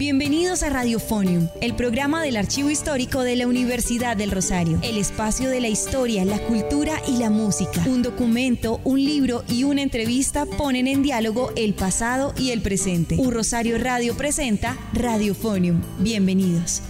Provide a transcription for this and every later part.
Bienvenidos a Radiofonium, el programa del Archivo Histórico de la Universidad del Rosario. El espacio de la historia, la cultura y la música. Un documento, un libro y una entrevista ponen en diálogo el pasado y el presente. Un Rosario Radio presenta Radiofonium. Bienvenidos.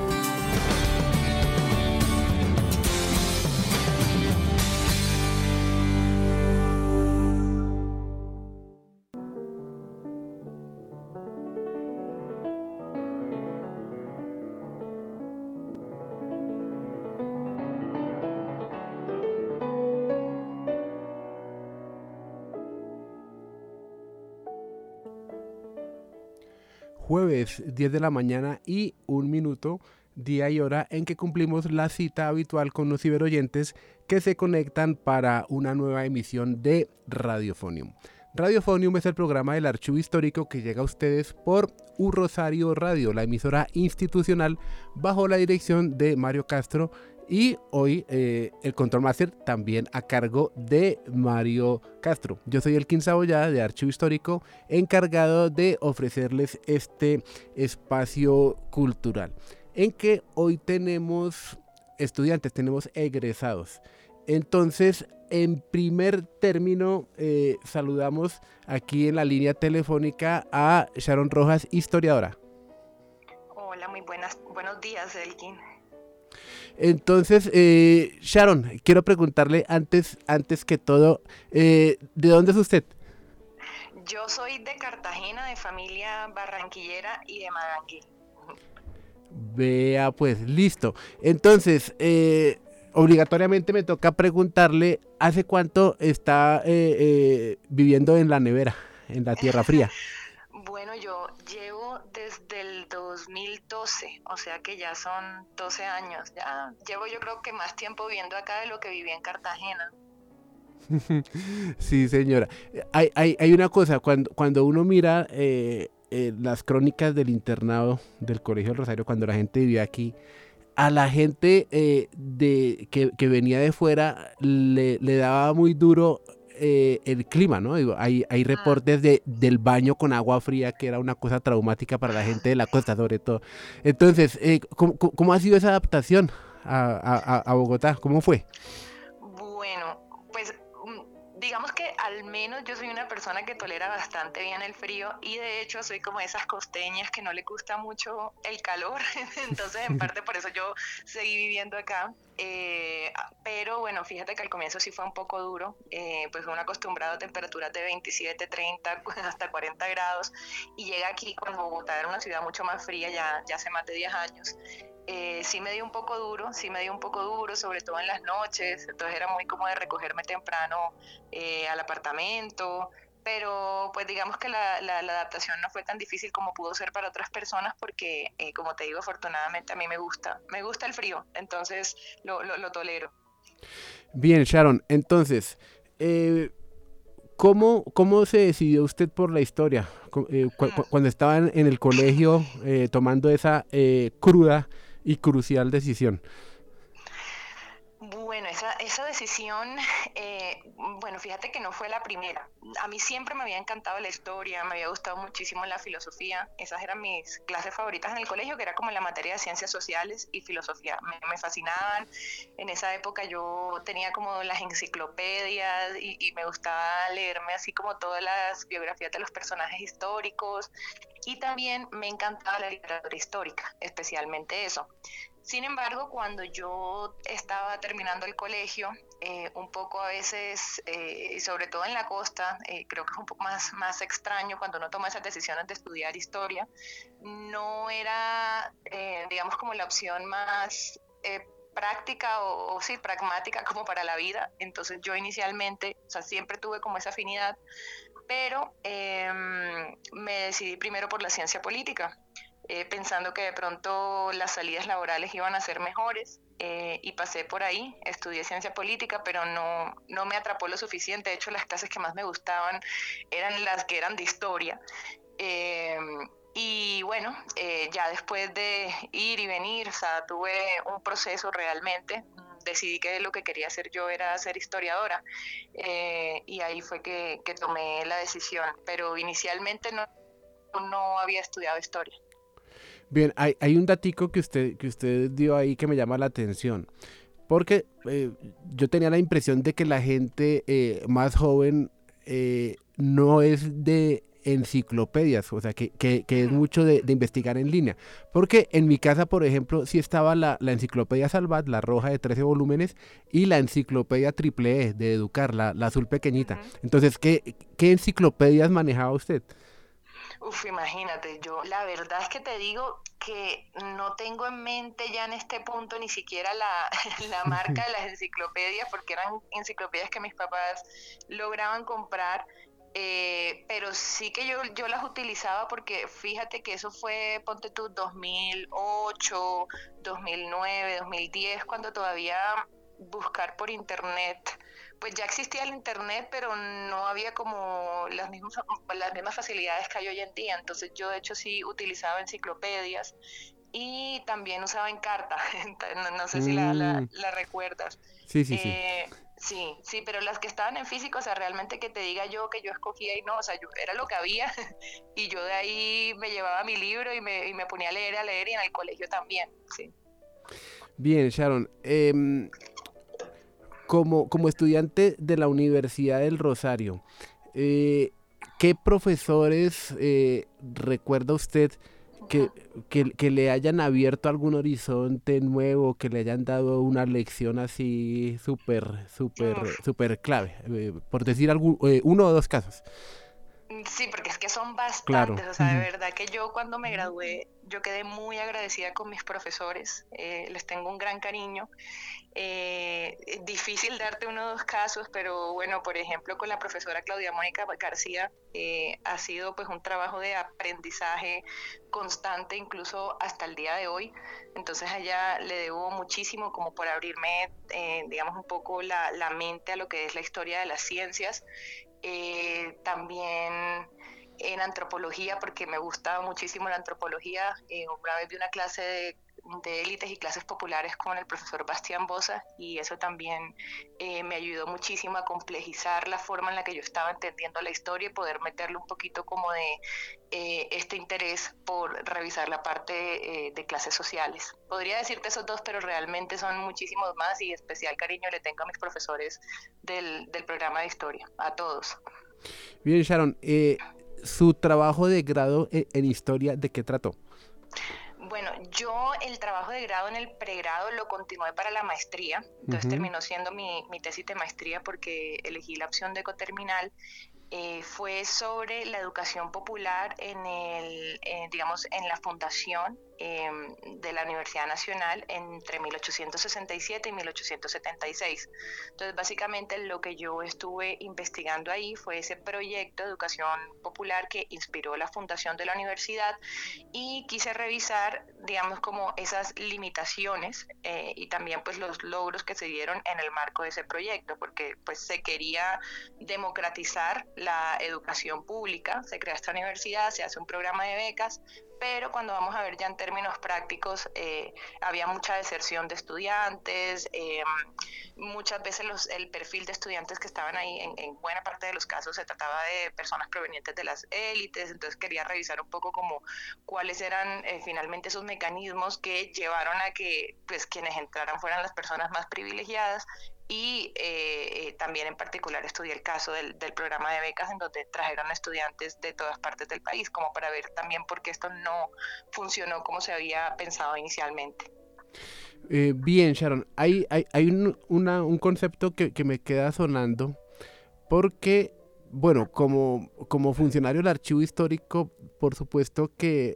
Jueves 10 de la mañana y 1 minuto, día y hora en que cumplimos la cita habitual con los ciberoyentes que se conectan para una nueva emisión de Radiofonium. Radiofonium es el programa del Archivo Histórico que llega a ustedes por Un Rosario Radio, la emisora institucional bajo la dirección de Mario Castro, y hoy el Control Master también a cargo de Mario Castro. Yo soy Elkin Saboyada de Archivo Histórico, encargado de ofrecerles este espacio cultural, en que hoy tenemos estudiantes, tenemos egresados. Entonces, en primer término, saludamos aquí en la línea telefónica a Sharon Rojas, historiadora. Hola, muy buenos días, Elkin. Entonces, Sharon, quiero preguntarle antes que todo, ¿de dónde es usted? Yo soy de Cartagena, de familia barranquillera y de Maganguí. Vea, pues, listo. Entonces, obligatoriamente me toca preguntarle, ¿hace cuánto está viviendo en la nevera, en la tierra fría? Bueno, yo llevo desde el 2012, o sea que ya son 12 años. Ya llevo yo creo que más tiempo viviendo acá de lo que viví en Cartagena. Sí, señora. Hay una cosa, cuando uno mira las crónicas del internado del Colegio del Rosario, cuando la gente vivía aquí, a la gente que venía de fuera le daba muy duro el clima, ¿no? Digo, hay reportes del baño con agua fría, que era una cosa traumática para la gente de la costa, sobre todo. Entonces, ¿cómo ha sido esa adaptación a Bogotá? ¿Cómo fue? Bueno, pues digamos que al menos yo soy una persona que tolera bastante bien el frío y de hecho soy como esas costeñas que no le gusta mucho el calor, entonces en parte por eso yo seguí viviendo acá. Pero bueno, fíjate que al comienzo sí fue un poco duro, pues uno acostumbrado a temperaturas de 27, 30, hasta 40 grados y llega aquí cuando Bogotá era una ciudad mucho más fría, ya hace más de 10 años. Sí me dio un poco duro, sobre todo en las noches, entonces era muy cómodo de recogerme temprano al apartamento, pero pues digamos que la adaptación no fue tan difícil como pudo ser para otras personas porque, como te digo, afortunadamente a mí me gusta el frío, entonces lo tolero. Bien, Sharon, entonces, ¿cómo se decidió usted por la historia? Cuando estaba en el colegio tomando esa cruda y crucial decisión. Bueno, esa decisión, bueno, fíjate que no fue la primera. A mí siempre me había encantado la historia, me había gustado muchísimo la filosofía. Esas eran mis clases favoritas en el colegio, que era como la materia de ciencias sociales y filosofía. Me fascinaban. En esa época yo tenía como las enciclopedias y me gustaba leerme así como todas las biografías de los personajes históricos. Y también me encantaba la literatura histórica, especialmente eso. Sin embargo, cuando yo estaba terminando el colegio, un poco a veces, sobre todo en la costa, creo que es un poco más extraño cuando uno toma esas decisiones de estudiar historia, no era, digamos, como la opción más práctica o sí, pragmática como para la vida. Entonces yo inicialmente, o sea, siempre tuve como esa afinidad, pero me decidí primero por la ciencia política. Pensando que de pronto las salidas laborales iban a ser mejores y pasé por ahí, estudié ciencia política, pero no me atrapó lo suficiente. De hecho, las clases que más me gustaban eran las que eran de historia. Y bueno, ya después de ir y venir, o sea, tuve un proceso realmente. Decidí que lo que quería hacer yo era ser historiadora y ahí fue que tomé la decisión, pero inicialmente no había estudiado historia. Bien, hay un datico que usted dio ahí que me llama la atención, porque yo tenía la impresión de que la gente más joven no es de enciclopedias, o sea, que es Ujú. mucho de investigar en línea. Porque en mi casa, por ejemplo, sí estaba la enciclopedia Salvat, la roja de 13 volúmenes, y la enciclopedia Triple E de Educar, la azul pequeñita. Ujú. Entonces, ¿qué enciclopedias manejaba usted? Uf, imagínate, yo la verdad es que te digo que no tengo en mente ya en este punto ni siquiera la marca de las enciclopedias, porque eran enciclopedias que mis papás lograban comprar, pero sí que yo las utilizaba porque fíjate que eso fue, ponte tú, 2008, 2009, 2010, cuando todavía buscar por internet, pues ya existía el internet, pero no había como las mismas facilidades que hay hoy en día. Entonces yo de hecho sí utilizaba enciclopedias y también usaba Encarta. No sé si Mm, la recuerdas. sí, sí, sí. Sí, sí, pero las que estaban en físico, o sea, realmente que te diga yo que yo escogía y no, o sea, era lo que había y yo de ahí me llevaba mi libro y me ponía a leer y en el colegio también, sí. Bien, Sharon. Como estudiante de la Universidad del Rosario, eh, ¿qué profesores recuerda usted que, que le hayan abierto algún horizonte nuevo, que le hayan dado una lección así súper, súper, Uf. súper clave? Por decir uno o dos casos. Sí, porque es que son Claro. bastantes, o sea, de verdad que yo cuando me gradué, yo quedé muy agradecida con mis profesores, les tengo un gran cariño. Es difícil darte uno o dos casos, pero bueno, por ejemplo, con la profesora Claudia Mónica García, ha sido pues un trabajo de aprendizaje constante, incluso hasta el día de hoy. Entonces a ella le debo muchísimo como por abrirme, digamos, un poco la mente a lo que es la historia de las ciencias. También en antropología, porque me gusta muchísimo la antropología. Una vez vi una clase de élites y clases populares con el profesor Bastián Bosa y eso también me ayudó muchísimo a complejizar la forma en la que yo estaba entendiendo la historia y poder meterle un poquito como de este interés por revisar la parte de clases sociales. Podría decirte esos dos, pero realmente son muchísimos más y especial cariño le tengo a mis profesores del programa de historia, a todos. Bien, Sharon, su trabajo de grado en historia, ¿de qué trató? Bueno, yo el trabajo de grado en el pregrado lo continué para la maestría, entonces Ujú. terminó siendo mi tesis de maestría porque elegí la opción de coterminal. Fue sobre la educación popular digamos, en la fundación de la Universidad Nacional entre 1867 y 1876. Entonces, básicamente lo que yo estuve investigando ahí fue ese proyecto de educación popular que inspiró la fundación de la universidad y quise revisar, digamos, como esas limitaciones y también pues los logros que se dieron en el marco de ese proyecto, porque pues se quería democratizar la educación pública, se crea esta universidad, se hace un programa de becas, pero cuando vamos a ver ya en términos prácticos, había mucha deserción de estudiantes, muchas veces el perfil de estudiantes que estaban ahí, en buena parte de los casos se trataba de personas provenientes de las élites, entonces quería revisar un poco como cuáles eran finalmente esos mecanismos que llevaron a que pues quienes entraran fueran las personas más privilegiadas y también en particular estudié el caso del programa de becas en donde trajeron estudiantes de todas partes del país, como para ver también por qué esto no funcionó como se había pensado inicialmente. Bien, Sharon, hay un concepto que me queda sonando porque, bueno, como funcionario del archivo histórico, por supuesto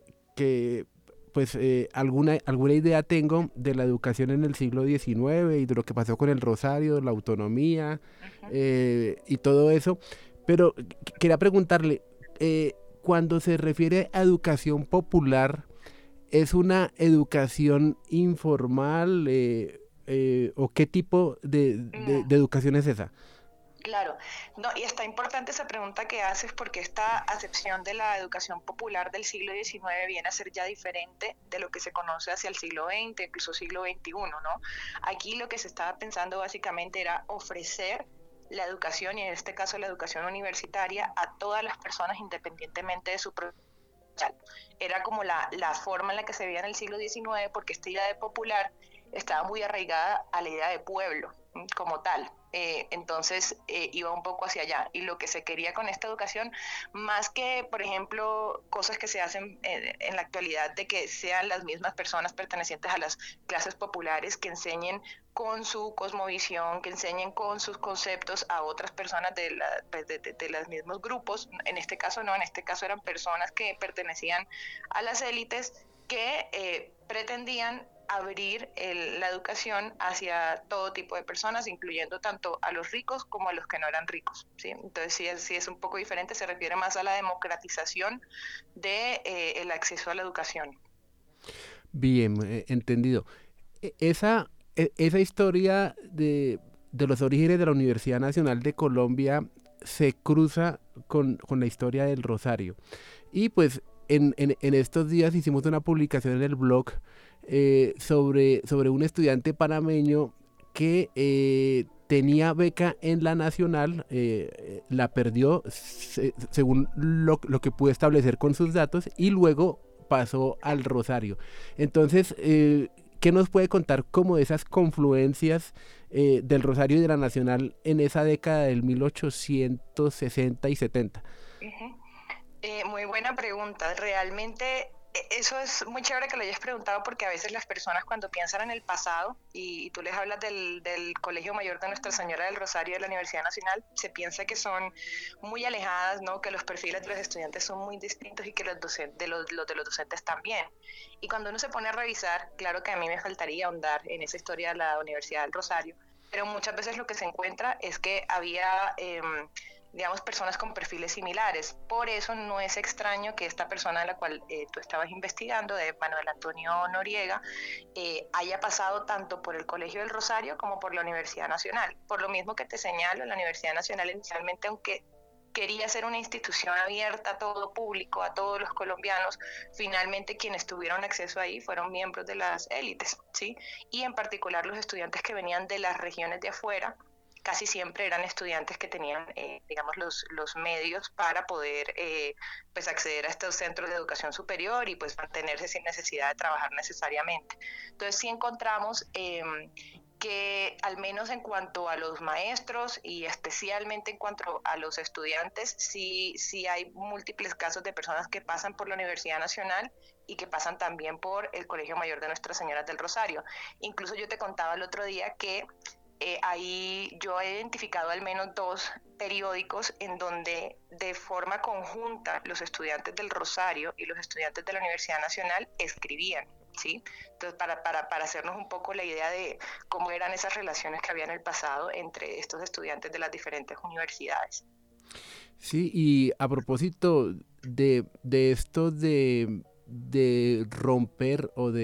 que pues alguna idea tengo de la educación en el siglo XIX y de lo que pasó con el Rosario, la autonomía Ujú. y todo eso, pero quería preguntarle, cuando se refiere a educación popular, ¿es una educación informal o qué tipo No. de educación es esa? Claro, no, y está importante esa pregunta que haces porque esta acepción de la educación popular del siglo XIX viene a ser ya diferente de lo que se conoce hacia el siglo XX, incluso siglo XXI, ¿no? Aquí lo que se estaba pensando básicamente era ofrecer la educación, y en este caso la educación universitaria, a todas las personas independientemente de su Era como la forma en la que se veía en el siglo XIX, porque esta idea de popular estaba muy arraigada a la idea de pueblo como tal. Entonces iba un poco hacia allá. Y lo que se quería con esta educación, más que, por ejemplo, cosas que se hacen en la actualidad, de que sean las mismas personas pertenecientes a las clases populares que enseñen con su cosmovisión, que enseñen con sus conceptos a otras personas de los mismos grupos. En este caso no, en este caso eran personas que pertenecían a las élites que pretendían abrir la educación hacia todo tipo de personas, incluyendo tanto a los ricos como a los que no eran ricos, ¿sí? Entonces sí es un poco diferente, se refiere más a la democratización el acceso a la educación. Bien, entendido. Esa historia de los orígenes de la Universidad Nacional de Colombia se cruza con la historia del Rosario. Y pues en estos días hicimos una publicación en el blog sobre un estudiante panameño que tenía beca en la Nacional, la perdió según lo que pude establecer con sus datos, y luego pasó al Rosario. Entonces, ¿qué nos puede contar como de esas confluencias del Rosario y de la Nacional en esa década del 1860 y 70? Muy buena pregunta. Realmente eso es muy chévere que lo hayas preguntado, porque a veces las personas, cuando piensan en el pasado y tú les hablas del Colegio Mayor de Nuestra Señora del Rosario de la Universidad Nacional, se piensa que son muy alejadas, ¿no? Que los perfiles de los estudiantes son muy distintos y que los de los docentes también. Y cuando uno se pone a revisar, claro que a mí me faltaría ahondar en esa historia de la Universidad del Rosario, pero muchas veces lo que se encuentra es que había digamos, personas con perfiles similares. Por eso no es extraño que esta persona de la cual tú estabas investigando, de Manuel Antonio Noriega, haya pasado tanto por el Colegio del Rosario como por la Universidad Nacional. Por lo mismo que te señalo, la Universidad Nacional inicialmente, aunque quería ser una institución abierta a todo público, a todos los colombianos, finalmente quienes tuvieron acceso ahí fueron miembros de las élites, ¿sí? Y en particular los estudiantes que venían de las regiones de afuera, casi siempre eran estudiantes que tenían, digamos, los medios para poder pues acceder a estos centros de educación superior y pues mantenerse sin necesidad de trabajar necesariamente. Entonces sí encontramos que al menos en cuanto a los maestros y especialmente en cuanto a los estudiantes, sí hay múltiples casos de personas que pasan por la Universidad Nacional y que pasan también por el Colegio Mayor de Nuestra Señora del Rosario. Incluso yo te contaba el otro día que ahí yo he identificado al menos 2 periódicos en donde de forma conjunta los estudiantes del Rosario y los estudiantes de la Universidad Nacional escribían, ¿sí? Entonces, para hacernos un poco la idea de cómo eran esas relaciones que había en el pasado entre estos estudiantes de las diferentes universidades. Sí, y a propósito de esto de romper o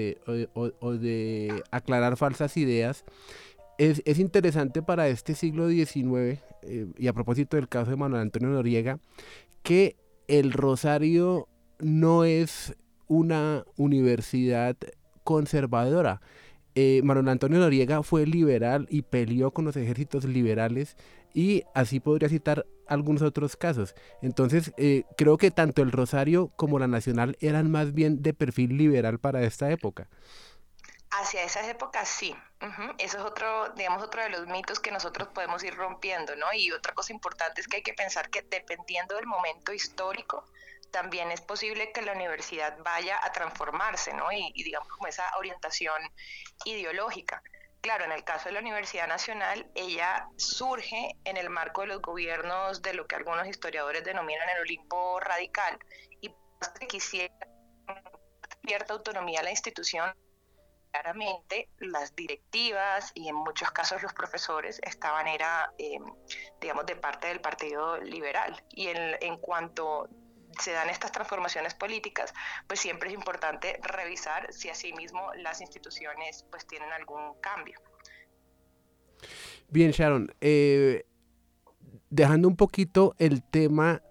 de aclarar falsas ideas, es interesante para este siglo XIX, y a propósito del caso de Manuel Antonio Noriega, que el Rosario no es una universidad conservadora. Manuel Antonio Noriega fue liberal y peleó con los ejércitos liberales, y así podría citar algunos otros casos. Entonces, creo que tanto el Rosario como la Nacional eran más bien de perfil liberal para esta época. Hacia esas épocas sí. Eso es otro de los mitos que nosotros podemos ir rompiendo, ¿no? Y otra cosa importante es que hay que pensar que dependiendo del momento histórico, también es posible que la universidad vaya a transformarse, ¿no? Y digamos como esa orientación ideológica. Claro, en el caso de la Universidad Nacional, ella surge en el marco de los gobiernos de lo que algunos historiadores denominan el Olimpo radical, y quisiera cierta autonomía a la institución. Claramente las directivas y en muchos casos los profesores estaban digamos, de parte del Partido Liberal. Y en cuanto se dan estas transformaciones políticas, pues siempre es importante revisar si asimismo las instituciones pues tienen algún cambio. Bien, Sharon, dejando un poquito el tema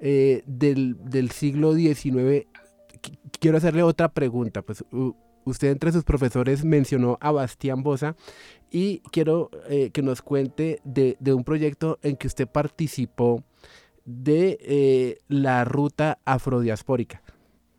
del siglo XIX, quiero hacerle otra pregunta. Pues usted entre sus profesores mencionó a Bastián Boza, y quiero que nos cuente de un proyecto en que usted participó de la ruta afrodiaspórica.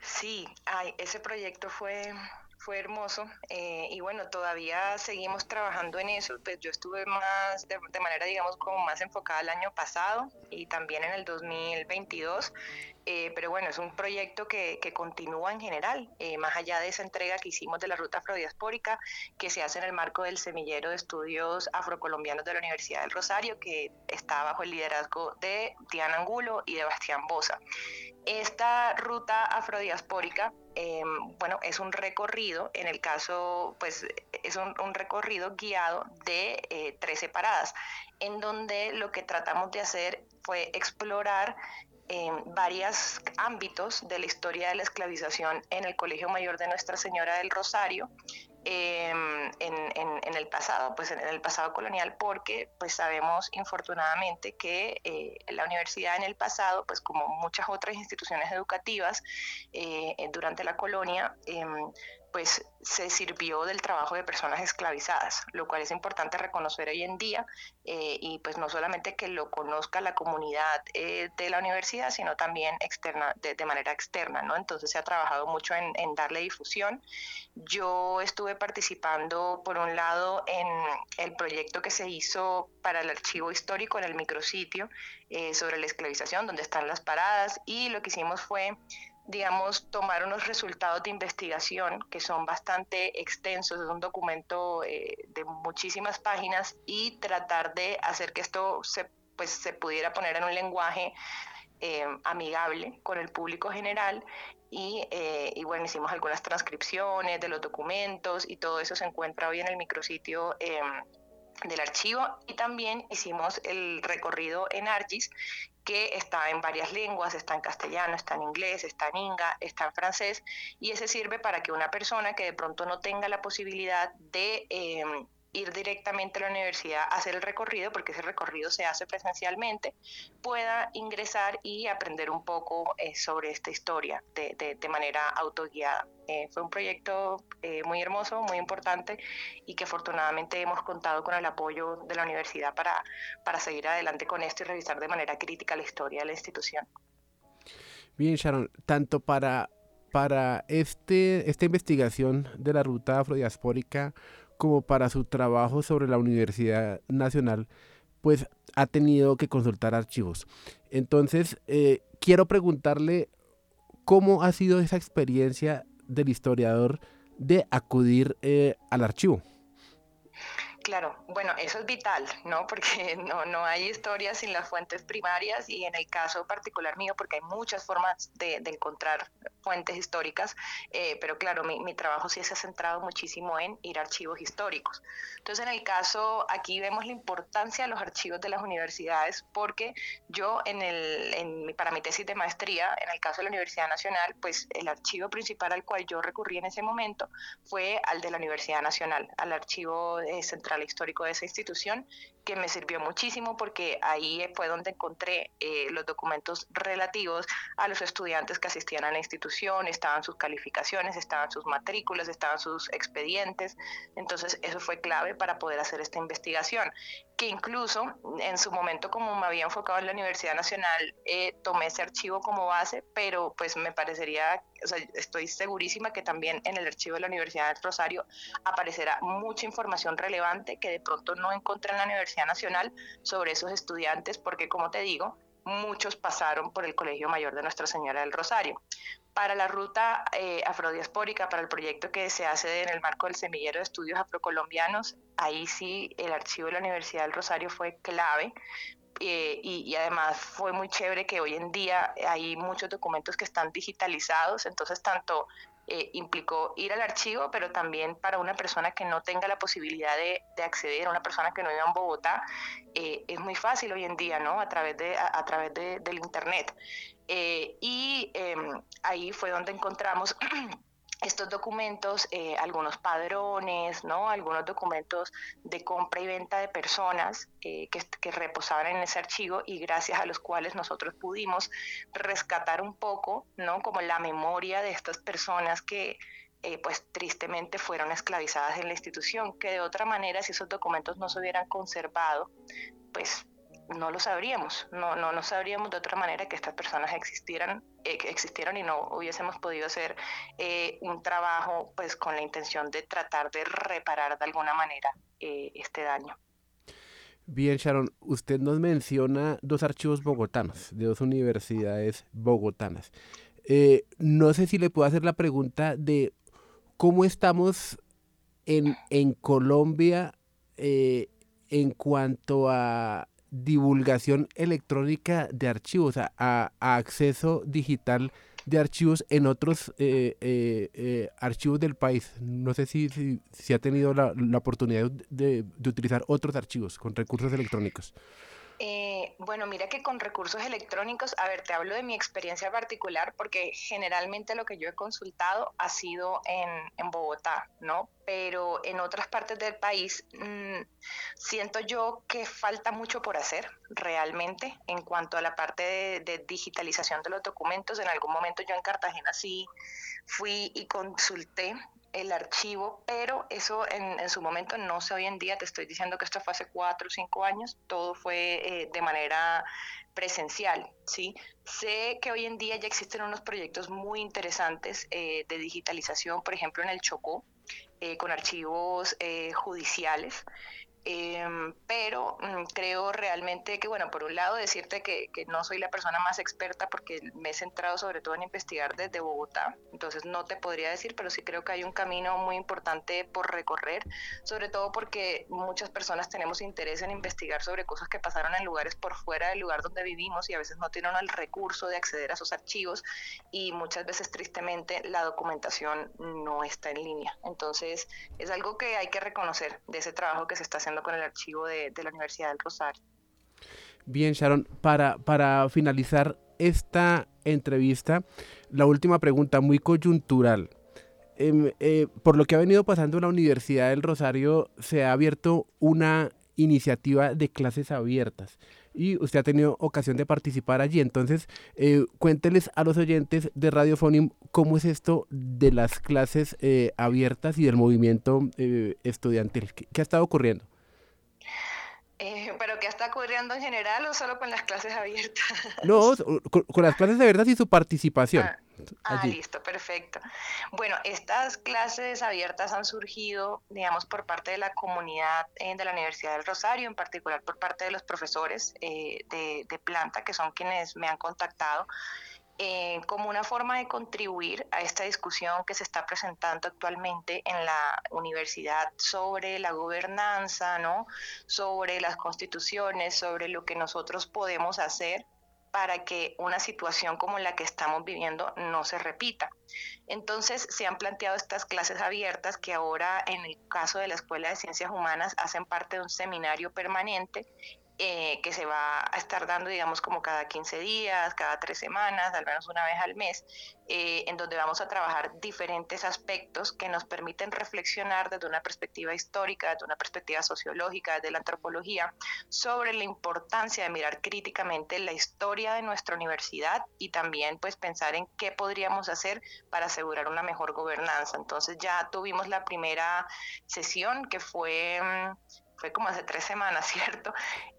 Sí, ay, ese proyecto fue hermoso, y bueno, todavía seguimos trabajando en eso. Pues yo estuve más de manera, digamos, como más enfocada el año pasado y también en el 2022. Pero bueno, es un proyecto que continúa en general, más allá de esa entrega que hicimos de la ruta afrodiaspórica, que se hace en el marco del semillero de estudios afrocolombianos de la Universidad del Rosario, que está bajo el liderazgo de Diana Angulo y de Bastián Bosa. Esta ruta afrodiaspórica, bueno, es un recorrido, en el caso, pues es un recorrido guiado de 13 paradas, en donde lo que tratamos de hacer fue explorar varios ámbitos de la historia de la esclavización en el Colegio Mayor de Nuestra Señora del Rosario, en el pasado, pues en el pasado colonial, porque pues sabemos infortunadamente que la universidad en el pasado, pues como muchas otras instituciones educativas durante la colonia, pues se sirvió del trabajo de personas esclavizadas, lo cual es importante reconocer hoy en día, y pues no solamente que lo conozca la comunidad de la universidad, sino también externa, de manera externa, ¿no? Entonces se ha trabajado mucho en darle difusión. Yo estuve participando, por un lado, en el proyecto que se hizo para el archivo histórico en el micrositio sobre la esclavización, donde están las paradas, y lo que hicimos fue, digamos, tomar unos resultados de investigación que son bastante extensos, es un documento de muchísimas páginas, y tratar de hacer que esto pues, se pudiera poner en un lenguaje amigable con el público general. Y bueno, hicimos algunas transcripciones de los documentos y todo eso se encuentra hoy en el micrositio del archivo. Y también hicimos el recorrido en ArcGIS, que está en varias lenguas, está en castellano, está en inglés, está en inga, está en francés, y ese sirve para que una persona que de pronto no tenga la posibilidad de ir directamente a la universidad a hacer el recorrido, porque ese recorrido se hace presencialmente, pueda ingresar y aprender un poco sobre esta historia de manera autoguiada. Fue un proyecto muy hermoso, muy importante, y que afortunadamente hemos contado con el apoyo de la universidad para seguir adelante con esto y revisar de manera crítica la historia de la institución. Bien, Sharon, tanto para esta investigación de la ruta afrodiaspórica como para su trabajo sobre la Universidad Nacional, pues ha tenido que consultar archivos. Entonces, quiero preguntarle cómo ha sido esa experiencia del historiador de acudir al archivo. Claro, bueno, eso es vital, ¿no? Porque no hay historia sin las fuentes primarias, y en el caso particular mío, porque hay muchas formas de encontrar fuentes históricas, pero claro, mi trabajo sí se ha centrado muchísimo en ir a archivos históricos. Entonces, en el caso, aquí vemos la importancia de los archivos de las universidades, porque yo para mi tesis de maestría, en el caso de la Universidad Nacional, pues el archivo principal al cual yo recurrí en ese momento fue al de la Universidad Nacional, al archivo central histórico de esa institución, que me sirvió muchísimo porque ahí fue donde encontré los documentos relativos a los estudiantes que asistían a la institución, estaban sus calificaciones, estaban sus matrículas, estaban sus expedientes. Entonces eso fue clave para poder hacer esta investigación, que incluso en su momento, como me había enfocado en la Universidad Nacional, tomé ese archivo como base, pero pues me parecería, o sea, estoy segurísima que también en el archivo de la Universidad del Rosario aparecerá mucha información relevante que de pronto no encontré en la Universidad Nacional sobre esos estudiantes, porque como te digo, muchos pasaron por el Colegio Mayor de Nuestra Señora del Rosario. Para la ruta afrodiaspórica, para el proyecto que se hace en el marco del semillero de estudios afrocolombianos, ahí sí el archivo de la Universidad del Rosario fue clave. Y además fue muy chévere que hoy en día hay muchos documentos que están digitalizados, entonces tanto implicó ir al archivo, pero también para una persona que no tenga la posibilidad de acceder, una persona que no viva en Bogotá, es muy fácil hoy en día, ¿no? A través del internet. Ahí fue donde encontramos estos documentos, algunos padrones, ¿no? Algunos documentos de compra y venta de personas que reposaban en ese archivo, y gracias a los cuales nosotros pudimos rescatar un poco, ¿no? Como la memoria de estas personas que pues tristemente fueron esclavizadas en la institución, que de otra manera, si esos documentos no se hubieran conservado, pues no lo sabríamos, no sabríamos de otra manera que estas personas existieran y no hubiésemos podido hacer un trabajo pues con la intención de tratar de reparar de alguna manera este daño. Bien, Sharon, usted nos menciona dos archivos bogotanos, de dos universidades bogotanas. No sé si le puedo hacer la pregunta de cómo estamos en Colombia en cuanto a divulgación electrónica de archivos, a acceso digital de archivos en otros archivos del país. No sé si ha tenido la oportunidad de utilizar otros archivos con recursos electrónicos. Bueno, mira que con recursos electrónicos, a ver, te hablo de mi experiencia particular porque generalmente lo que yo he consultado ha sido en Bogotá, ¿no? Pero en otras partes del país siento yo que falta mucho por hacer realmente en cuanto a la parte de digitalización de los documentos. En algún momento yo en Cartagena sí fui y consulté el archivo, pero eso en su momento, no sé hoy en día, te estoy diciendo que esto fue hace 4 o 5 años, todo fue de manera presencial, ¿sí? Sé que hoy en día ya existen unos proyectos muy interesantes de digitalización, por ejemplo en el Chocó, con archivos judiciales. Pero creo realmente que, bueno, por un lado decirte que no soy la persona más experta porque me he centrado sobre todo en investigar desde Bogotá, entonces no te podría decir, pero sí creo que hay un camino muy importante por recorrer, sobre todo porque muchas personas tenemos interés en investigar sobre cosas que pasaron en lugares por fuera del lugar donde vivimos y a veces no tienen el recurso de acceder a esos archivos y muchas veces tristemente la documentación no está en línea. Entonces es algo que hay que reconocer de ese trabajo que se está haciendo con el archivo de la Universidad del Rosario. Bien, Sharon, para finalizar esta entrevista, la última pregunta muy coyuntural. Por lo que ha venido pasando en la Universidad del Rosario, se ha abierto una iniciativa de clases abiertas y usted ha tenido ocasión de participar allí. Entonces, cuénteles a los oyentes de Radiofonium cómo es esto de las clases abiertas y del movimiento estudiantil. ¿Qué ha estado ocurriendo? ¿Pero qué está ocurriendo en general o solo con las clases abiertas? No, con las clases abiertas y su participación allí. Listo, perfecto. Bueno, estas clases abiertas han surgido, digamos, por parte de la comunidad de la Universidad del Rosario, en particular por parte de los profesores de planta, que son quienes me han contactado, como una forma de contribuir a esta discusión que se está presentando actualmente en la universidad sobre la gobernanza, ¿no? Sobre las constituciones, sobre lo que nosotros podemos hacer para que una situación como la que estamos viviendo no se repita. Entonces se han planteado estas clases abiertas que ahora en el caso de la Escuela de Ciencias Humanas hacen parte de un seminario permanente que se va a estar dando, digamos, como cada 15 días, cada 3 semanas, al menos una vez al mes, en donde vamos a trabajar diferentes aspectos que nos permiten reflexionar desde una perspectiva histórica, desde una perspectiva sociológica, desde la antropología, sobre la importancia de mirar críticamente la historia de nuestra universidad y también pues pensar en qué podríamos hacer para asegurar una mejor gobernanza. Entonces ya tuvimos la primera sesión que fue como hace 3 semanas, ¿cierto?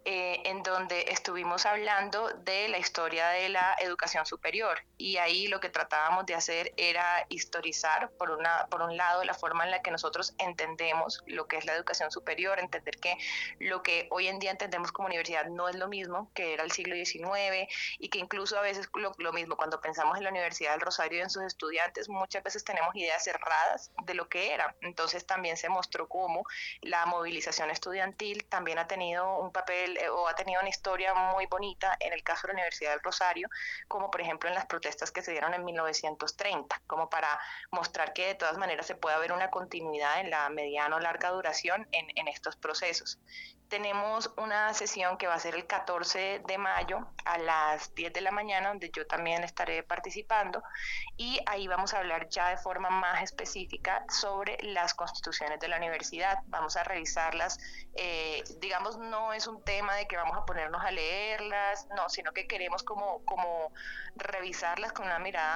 En donde estuvimos hablando de la historia de la educación superior y ahí lo que tratábamos de hacer era historizar por un lado la forma en la que nosotros entendemos lo que es la educación superior, entender que lo que hoy en día entendemos como universidad no es lo mismo que era el siglo XIX y que incluso a veces lo mismo cuando pensamos en la Universidad del Rosario y en sus estudiantes muchas veces tenemos ideas cerradas de lo que era. Entonces también se mostró cómo la movilización estudiantil también ha tenido un papel o ha tenido una historia muy bonita en el caso de la Universidad del Rosario, como por ejemplo en las protestas que se dieron en 1930, como para mostrar que de todas maneras se puede haber una continuidad en la mediana o larga duración en estos procesos. Tenemos una sesión que va a ser el 14 de mayo a las 10 de la mañana, donde yo también estaré participando, y ahí vamos a hablar ya de forma más específica sobre las constituciones de la universidad. Vamos a revisarlas, digamos, no es un tema de que vamos a ponernos a leerlas, no, sino que queremos como revisarlas con una mirada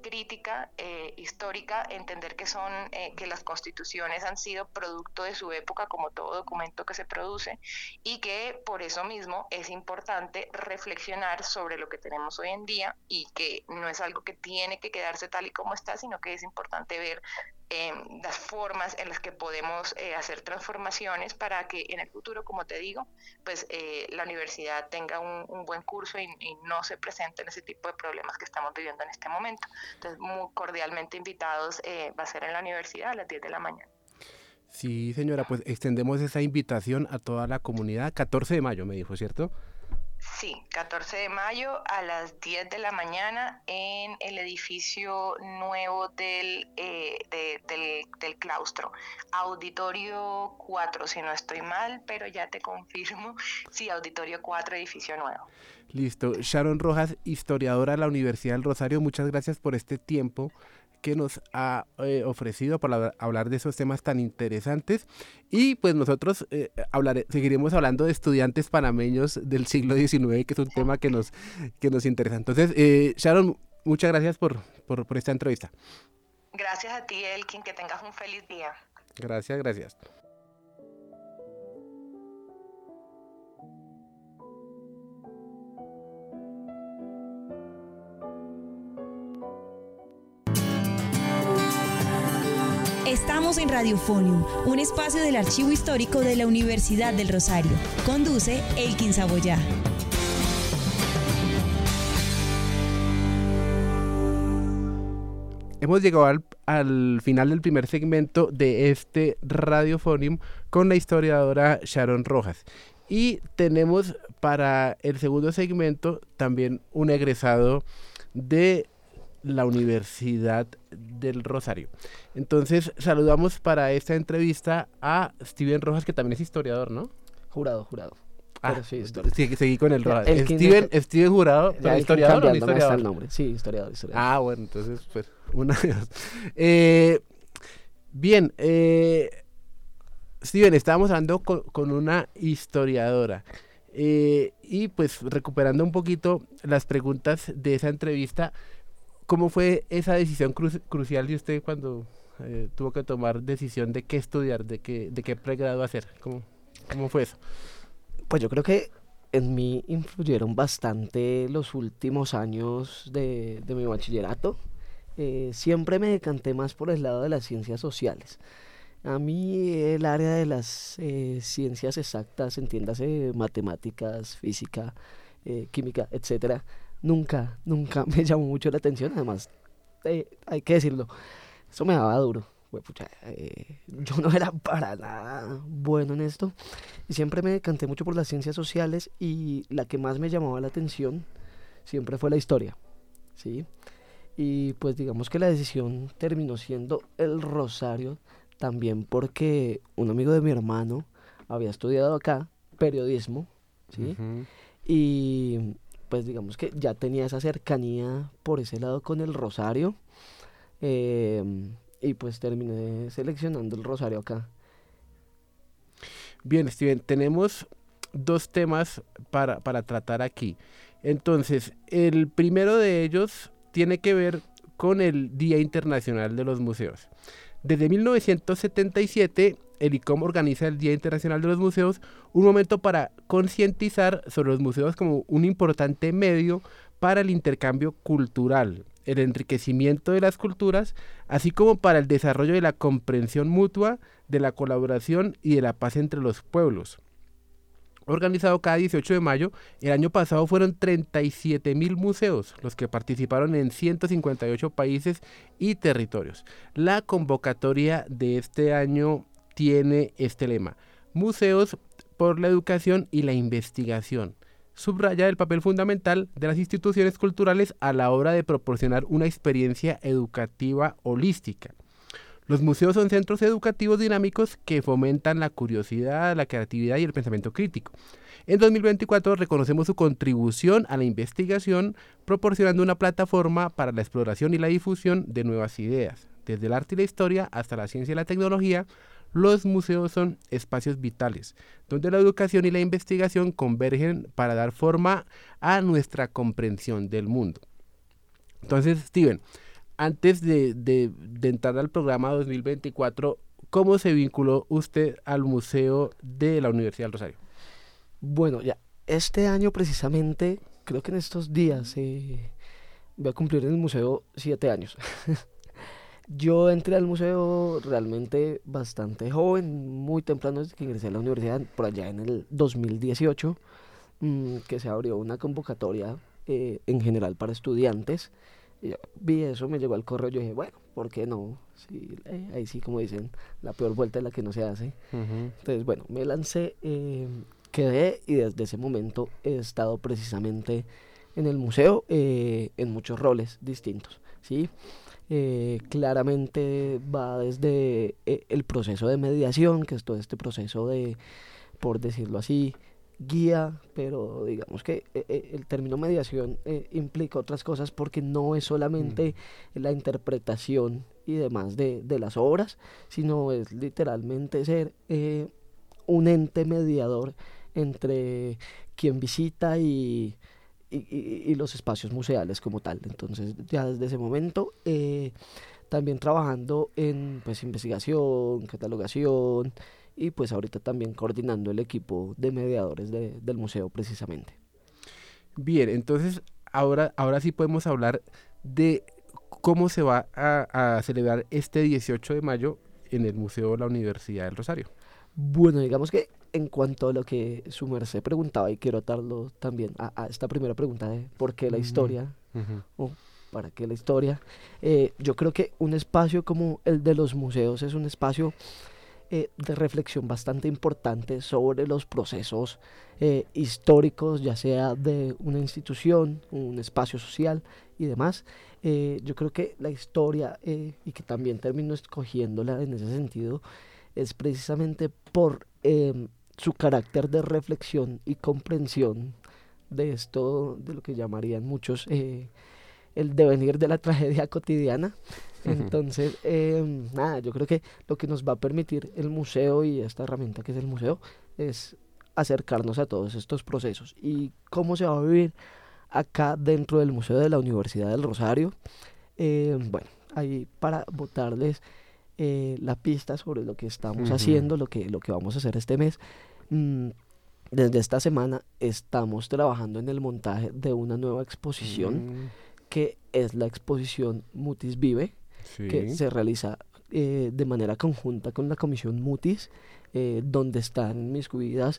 crítica histórica, entender que las constituciones han sido producto de su época, como todo documento que se produce, y que por eso mismo es importante reflexionar sobre lo que tenemos hoy en día, y que no es algo que tiene que quedarse tal y como está, sino que es importante ver las formas en las que podemos hacer transformaciones para que en el futuro, como te digo, pues la universidad tenga un buen curso y no se presenten ese tipo de problemas que estamos viviendo en este momento. Entonces, muy cordialmente invitados, va a ser en la universidad a las 10 de la mañana. Sí, señora, pues extendemos esa invitación a toda la comunidad. 14 de mayo, me dijo, ¿cierto? Sí, 14 de mayo a las 10 de la mañana en el edificio nuevo del claustro. Auditorio 4, si no estoy mal, pero ya te confirmo. Sí, Auditorio 4, edificio nuevo. Listo. Sharon Rojas, historiadora de la Universidad del Rosario, muchas gracias por este tiempo que nos ha ofrecido para hablar de esos temas tan interesantes, y pues nosotros seguiremos hablando de estudiantes panameños del siglo XIX, que es un tema que nos interesa. Entonces, Sharon, muchas gracias por esta entrevista. Gracias a ti, Elkin, que tengas un feliz día. Gracias. Estamos en Radiofonium, un espacio del Archivo Histórico de la Universidad del Rosario. Conduce Elkin Saboyá. Hemos llegado al final del primer segmento de este Radiofonium con la historiadora Sharon Rojas. Y tenemos para el segundo segmento también un egresado de la Universidad del Rosario. Entonces, saludamos para esta entrevista a Steven Rojas, que también es historiador, ¿no? Jurado. Pero sí, seguí con el Rojas. Steven Jurado, ¿pero historiador o no historiador? Está el nombre. Sí, historiador. Ah, bueno, entonces, pues, una de dos. Bien, Steven, estábamos hablando con una historiadora. Y pues, recuperando un poquito las preguntas de esa entrevista, ¿cómo fue esa decisión crucial de usted cuando tuvo que tomar decisión de qué estudiar, de qué pregrado hacer? ¿Cómo fue eso? Pues yo creo que en mí influyeron bastante los últimos años de mi bachillerato. Siempre me decanté más por el lado de las ciencias sociales. A mí el área de las ciencias exactas, entiéndase matemáticas, física, química, etcétera, nunca me llamó mucho la atención. Además, hay que decirlo, eso me daba duro. Yo no era para nada bueno en esto, y siempre me decanté mucho por las ciencias sociales, y la que más me llamaba la atención siempre fue la historia, ¿sí? Y pues digamos que la decisión terminó siendo el Rosario, también porque un amigo de mi hermano había estudiado acá periodismo, ¿sí? Uh-huh. Y pues digamos que ya tenía esa cercanía por ese lado con el Rosario, y pues terminé seleccionando el Rosario acá. Bien, Steven, tenemos dos temas para tratar aquí. Entonces, el primero de ellos tiene que ver con el Día Internacional de los Museos. Desde 1977, el ICOM organiza el Día Internacional de los Museos, un momento para concientizar sobre los museos como un importante medio para el intercambio cultural, el enriquecimiento de las culturas, así como para el desarrollo de la comprensión mutua, de la colaboración y de la paz entre los pueblos. Organizado cada 18 de mayo, el año pasado fueron 37.000 museos los que participaron en 158 países y territorios. La convocatoria de este año tiene este lema: Museos por la educación y la investigación. Subraya el papel fundamental de las instituciones culturales a la hora de proporcionar una experiencia educativa holística. Los museos son centros educativos dinámicos que fomentan la curiosidad, la creatividad y el pensamiento crítico. En 2024 reconocemos su contribución a la investigación, proporcionando una plataforma para la exploración y la difusión de nuevas ideas. Desde el arte y la historia hasta la ciencia y la tecnología, los museos son espacios vitales, donde la educación y la investigación convergen para dar forma a nuestra comprensión del mundo. Entonces, Steven, antes de entrar al programa 2024, ¿cómo se vinculó usted al Museo de la Universidad del Rosario? Bueno, ya este año precisamente, creo que en estos días voy a cumplir en el museo 7 años. Yo entré al museo realmente bastante joven, muy temprano desde que ingresé a la universidad, por allá en el 2018, que se abrió una convocatoria en general para estudiantes. Y yo vi eso, me llegó al correo, yo dije, bueno, ¿por qué no? Sí, ahí sí, como dicen, la peor vuelta es la que no se hace. Entonces, bueno, me lancé, quedé y desde ese momento he estado precisamente en el museo en muchos roles distintos, ¿sí? Claramente va desde el proceso de mediación, que es todo este proceso de, por decirlo así, guía, pero digamos que el término mediación implica otras cosas porque no es solamente la interpretación y demás de las obras, sino es literalmente ser un ente mediador entre quien visita y los espacios museales como tal. Entonces ya desde ese momento también trabajando en pues investigación, catalogación y pues ahorita también coordinando el equipo de mediadores del museo precisamente. Bien, entonces ahora sí podemos hablar de cómo se va a celebrar este 18 de mayo en el Museo de la Universidad del Rosario. Bueno, digamos que en cuanto a lo que su merced preguntaba, y quiero atarlo también a esta primera pregunta de por qué la historia, o para qué la historia, yo creo que un espacio como el de los museos es un espacio de reflexión bastante importante sobre los procesos históricos, ya sea de una institución, un espacio social y demás. Yo creo que la historia, y que también termino escogiéndola en ese sentido, es precisamente por su carácter de reflexión y comprensión de esto, de lo que llamarían muchos el devenir de la tragedia cotidiana. Entonces, nada, yo creo que lo que nos va a permitir el museo y esta herramienta que es el museo es acercarnos a todos estos procesos. ¿Y cómo se va a vivir acá dentro del Museo de la Universidad del Rosario? Bueno, ahí para botarles la pista sobre lo que estamos haciendo, lo que vamos a hacer este mes. Desde esta semana estamos trabajando en el montaje de una nueva exposición que es la exposición Mutis Vive, que se realiza de manera conjunta con la Comisión Mutis, donde están inmiscuidas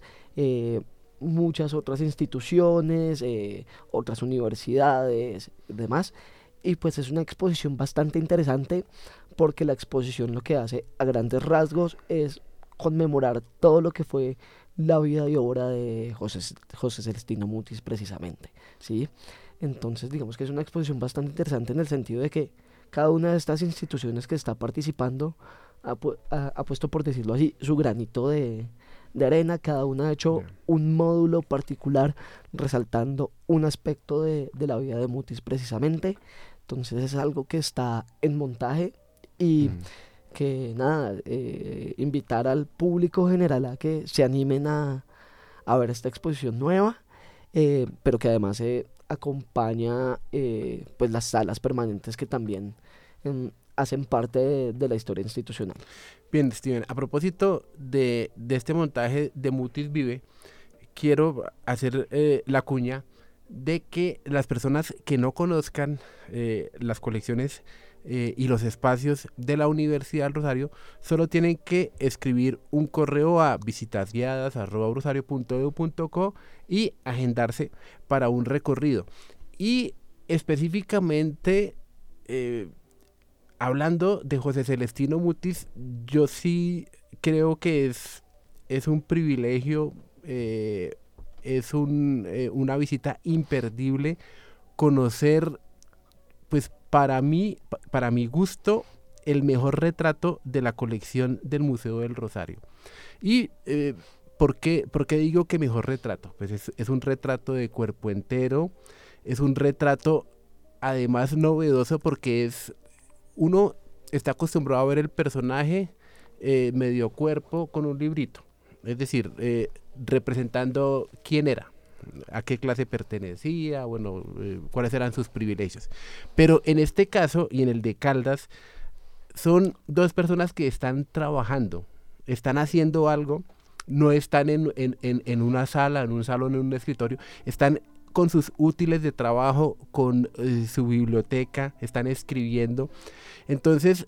muchas otras instituciones, otras universidades, demás. Y pues es una exposición bastante interesante porque la exposición lo que hace a grandes rasgos es conmemorar todo lo que fue la vida y obra de José Celestino Mutis precisamente, ¿sí? Entonces digamos que es una exposición bastante interesante en el sentido de que cada una de estas instituciones que está participando ha puesto, por decirlo así, su granito de arena. Cada una ha hecho un módulo particular resaltando un aspecto de la vida de Mutis precisamente. Entonces es algo que está en montaje y que nada, invitar al público general a que se animen a ver esta exposición nueva, pero que además acompaña pues las salas permanentes que también hacen parte de la historia institucional. Bien, Steven, a propósito de este montaje de Mutis Vive, quiero hacer la cuña de que las personas que no conozcan las colecciones y los espacios de la Universidad del Rosario solo tienen que escribir un correo a visitasguiadas@rosario.edu.co y agendarse para un recorrido. Y específicamente hablando de José Celestino Mutis, yo sí creo que es un privilegio, es una visita imperdible conocer, pues para mi gusto, el mejor retrato de la colección del Museo del Rosario. Y ¿por qué digo que mejor retrato? Pues es un retrato de cuerpo entero, es un retrato además novedoso porque uno está acostumbrado a ver el personaje medio cuerpo con un librito, es decir, representando quién era, a qué clase pertenecía, bueno, cuáles eran sus privilegios. Pero en este caso y en el de Caldas, son dos personas que están trabajando, están haciendo algo, no están en una sala, en un salón, en un escritorio, están con sus útiles de trabajo, con su biblioteca, están escribiendo. Entonces,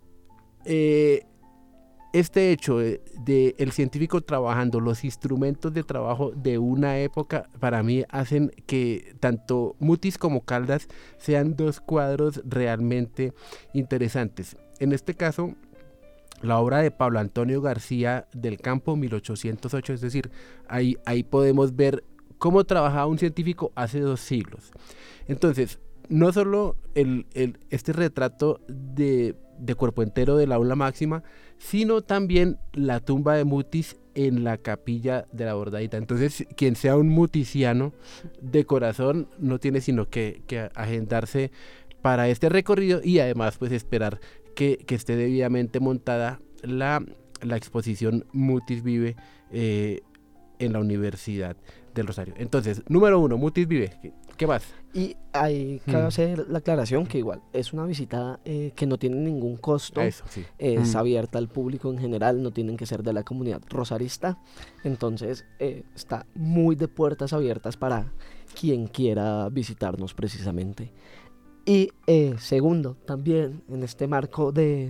este hecho de el científico trabajando, los instrumentos de trabajo de una época, para mí hacen que tanto Mutis como Caldas sean dos cuadros realmente interesantes. En este caso, la obra de Pablo Antonio García del Campo, 1808, es decir, ahí podemos ver cómo trabajaba un científico hace 2 siglos. Entonces, no solo este retrato de cuerpo entero del aula máxima, sino también la tumba de Mutis en la capilla de la Bordadita. Entonces, quien sea un muticiano de corazón no tiene sino que agendarse para este recorrido y además pues esperar que esté debidamente montada la exposición Mutis Vive en la Universidad del Rosario. Entonces, número 1, Mutis Vive. ¿Qué más? Y ahí cabe hacer la aclaración que igual es una visita que no tiene ningún costo, Eso, sí. Es abierta al público en general, no tienen que ser de la comunidad rosarista, entonces está muy de puertas abiertas para quien quiera visitarnos precisamente. Y segundo, también en este marco del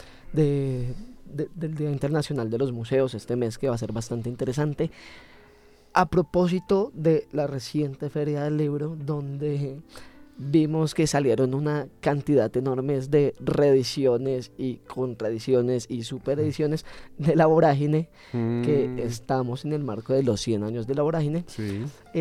Día Internacional de los Museos, este mes que va a ser bastante interesante, a propósito de la reciente Feria del Libro, donde vimos que salieron una cantidad enorme de reediciones y contraediciones y superediciones de La Vorágine, que estamos en el marco de los 100 años de La Vorágine. Sí.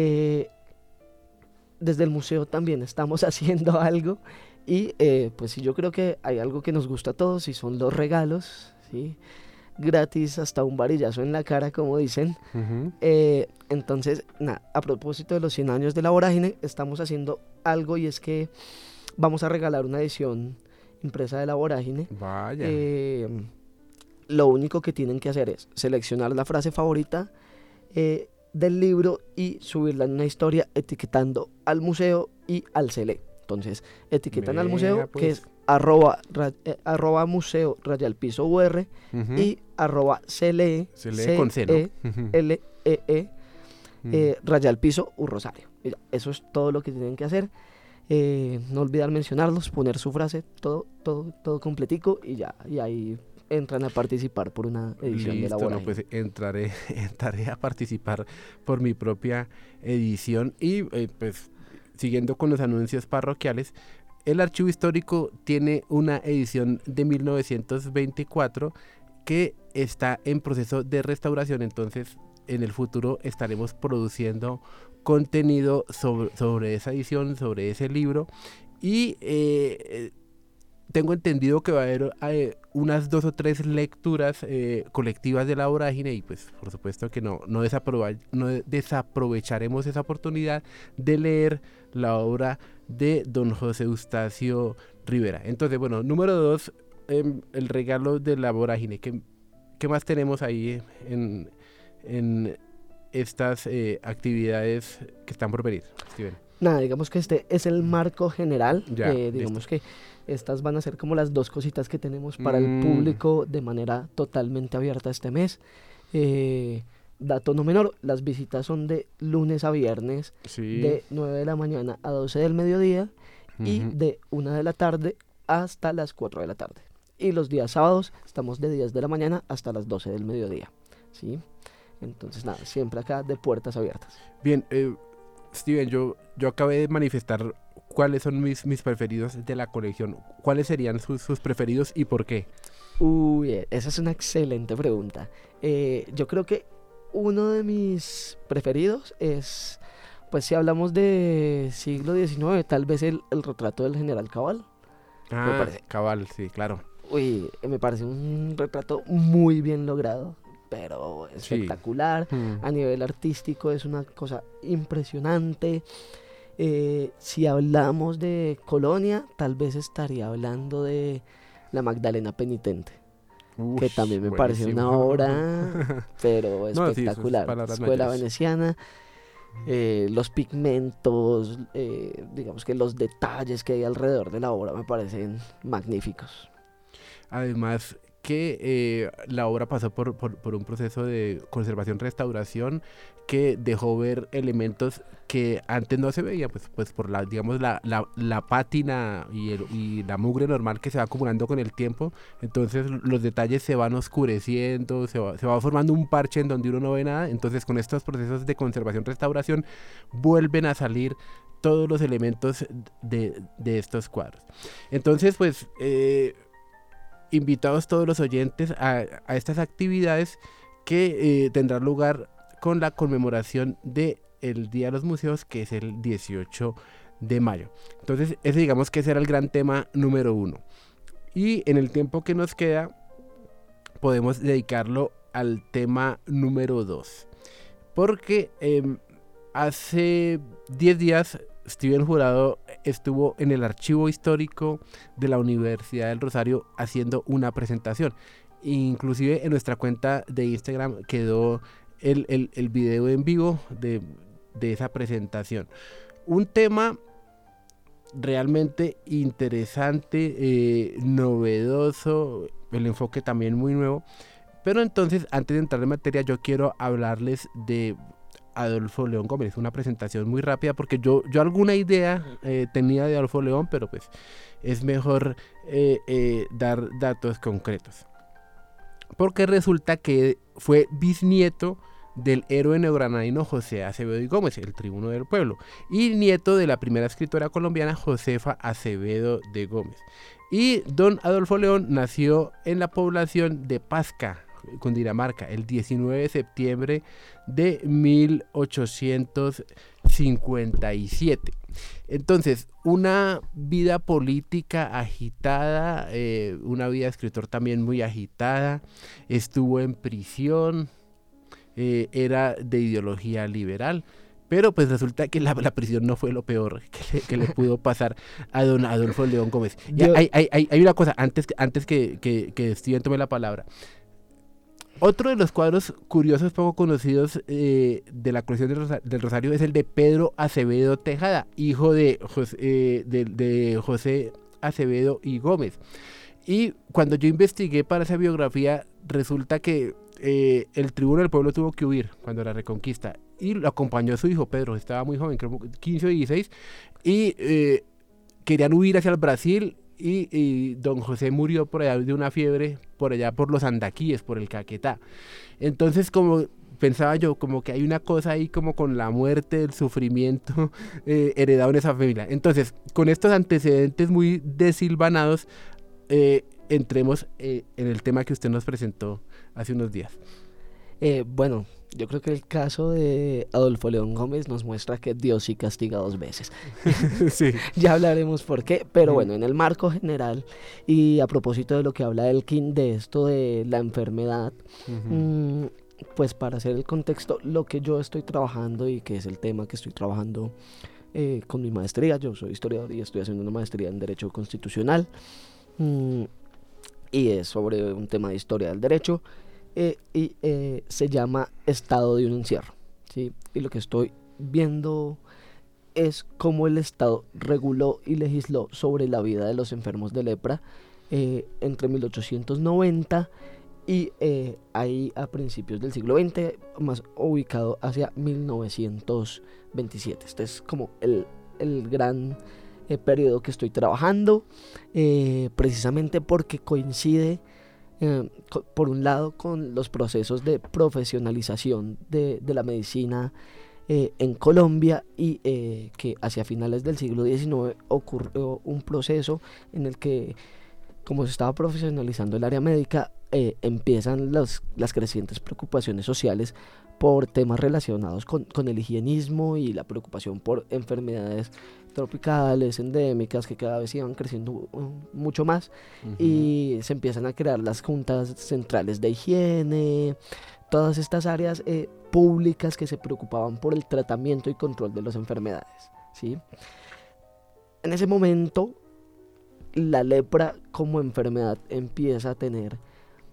Desde el museo también estamos haciendo algo y pues sí, yo creo que hay algo que nos gusta a todos y son los regalos, ¿sí? Gratis hasta un varillazo en la cara, como dicen. Entonces, a propósito de los 100 años de La Vorágine, estamos haciendo algo y es que vamos a regalar una edición impresa de La Vorágine. Vaya. Lo único que tienen que hacer es seleccionar la frase favorita del libro y subirla en una historia etiquetando al museo y al CELE. Entonces, etiquetan al museo, pues, que es arroba museo _ UR y arroba CLE con C, ¿no? LEE _ Rosario. Eso es todo lo que tienen que hacer. No olvidar mencionarlos, poner su frase, todo completico y ya. Y ahí entran a participar por una edición de La Vorágine. Pues entraré a participar por mi propia edición y pues siguiendo con los anuncios parroquiales, el Archivo Histórico tiene una edición de 1924 que está en proceso de restauración, entonces en el futuro estaremos produciendo contenido sobre esa edición, sobre ese libro y tengo entendido que va a haber unas 2 o 3 lecturas colectivas de La Vorágine y pues por supuesto que no desaprovecharemos esa oportunidad de leer la obra de don José Eustacio Rivera. Entonces, bueno, número 2, el regalo de La Vorágine. ¿Qué más tenemos ahí en estas actividades que están por venir, Steven? Digamos que este es el marco general. Digamos que estas van a ser como las 2 cositas que tenemos para el público de manera totalmente abierta este mes. Dato no menor, las visitas son de lunes a viernes, de 9 de la mañana a 12 del mediodía y de 1 de la tarde hasta las 4 de la tarde. Y los días sábados estamos de 10 de la mañana hasta las 12 del mediodía, ¿sí? Entonces siempre acá de puertas abiertas. Bien, Steven, yo acabé de manifestar cuáles son mis preferidos de la colección. ¿Cuáles serían sus preferidos y por qué? Esa es una excelente pregunta. Yo creo que uno de mis preferidos es, pues si hablamos de siglo XIX, tal vez el retrato del general Cabal. Cabal, sí, claro. Me parece un retrato muy bien logrado, pero espectacular. A nivel artístico es una cosa impresionante. Si hablamos de Colonia, tal vez estaría hablando de La Magdalena Penitente, que también me parece una obra pero espectacular. Escuela veneciana. los pigmentos, digamos que los detalles que hay alrededor de la obra me parecen magníficos. Además que la obra pasó por un proceso de conservación-restauración que dejó ver elementos que antes no se veían, pues por la, digamos, la pátina y la mugre normal que se va acumulando con el tiempo. Entonces los detalles se van oscureciendo, se va formando un parche en donde uno no ve nada. Entonces con estos procesos de conservación-restauración vuelven a salir todos los elementos de estos cuadros. Entonces pues invitados todos los oyentes a estas actividades que tendrán lugar con la conmemoración del Día de los Museos, que es el 18 de mayo. Entonces ese digamos que será el gran tema número 1. Y en el tiempo que nos queda podemos dedicarlo al tema número 2. Porque hace 10 días Steven Jurado estuvo en el Archivo Histórico de la Universidad del Rosario haciendo una presentación. Inclusive en nuestra cuenta de Instagram quedó el video en vivo de esa presentación. Un tema realmente interesante, novedoso, el enfoque también muy nuevo. Pero entonces, antes de entrar en materia, yo quiero hablarles de Adolfo León Gómez. Una presentación muy rápida porque yo alguna idea tenía de Adolfo León, pero pues es mejor dar datos concretos. Porque resulta que fue bisnieto del héroe neogranadino José Acevedo y Gómez, el tribuno del pueblo, y nieto de la primera escritora colombiana Josefa Acevedo de Gómez. Y don Adolfo León nació en la población de Pasca, Cundinamarca, el 19 de septiembre de 1857. Entonces, una vida política agitada, una vida de escritor también muy agitada, estuvo en prisión, era de ideología liberal, pero pues resulta que la prisión no fue lo peor que le pudo pasar a don Adolfo León Gómez. Hay una cosa, antes que Steven tome la palabra. Otro de los cuadros curiosos poco conocidos de la colección del Rosario es el de Pedro Acevedo Tejada, hijo de José Acevedo y Gómez. Y cuando yo investigué para esa biografía, resulta que el tribuno del pueblo tuvo que huir cuando la Reconquista y lo acompañó su hijo Pedro, estaba muy joven, creo 15 o 16, y querían huir hacia el Brasil. Y don José murió por allá de una fiebre, por allá por los Andaquíes, por el Caquetá. Entonces, como pensaba yo, como que hay una cosa ahí como con la muerte, el sufrimiento heredado en esa familia. Entonces, con estos antecedentes muy desilvanados, entremos en el tema que usted nos presentó hace unos días. Bueno, yo creo que el caso de Adolfo León Gómez nos muestra que Dios sí castiga 2 veces. Sí. Ya hablaremos por qué, pero bueno, en el marco general y a propósito de lo que habla Elkin de esto de la enfermedad, pues para hacer el contexto, lo que yo estoy trabajando y que es el tema que estoy trabajando con mi maestría, yo soy historiador y estoy haciendo una maestría en Derecho Constitucional y es sobre un tema de historia del derecho. Se llama Estado de un encierro, ¿sí? Y lo que estoy viendo es cómo el Estado reguló y legisló sobre la vida de los enfermos de lepra entre 1890 y ahí a principios del siglo XX, más ubicado hacia 1927. Este es como el gran periodo que estoy trabajando, precisamente porque coincide por un lado con los procesos de profesionalización de la medicina en Colombia y que hacia finales del siglo XIX ocurrió un proceso en el que, como se estaba profesionalizando el área médica, empiezan las crecientes preocupaciones sociales por temas relacionados con el higienismo y la preocupación por enfermedades tropicales, endémicas, que cada vez iban creciendo mucho más, y se empiezan a crear las juntas centrales de higiene, todas estas áreas públicas que se preocupaban por el tratamiento y control de las enfermedades, ¿sí? En ese momento, la lepra como enfermedad empieza a tener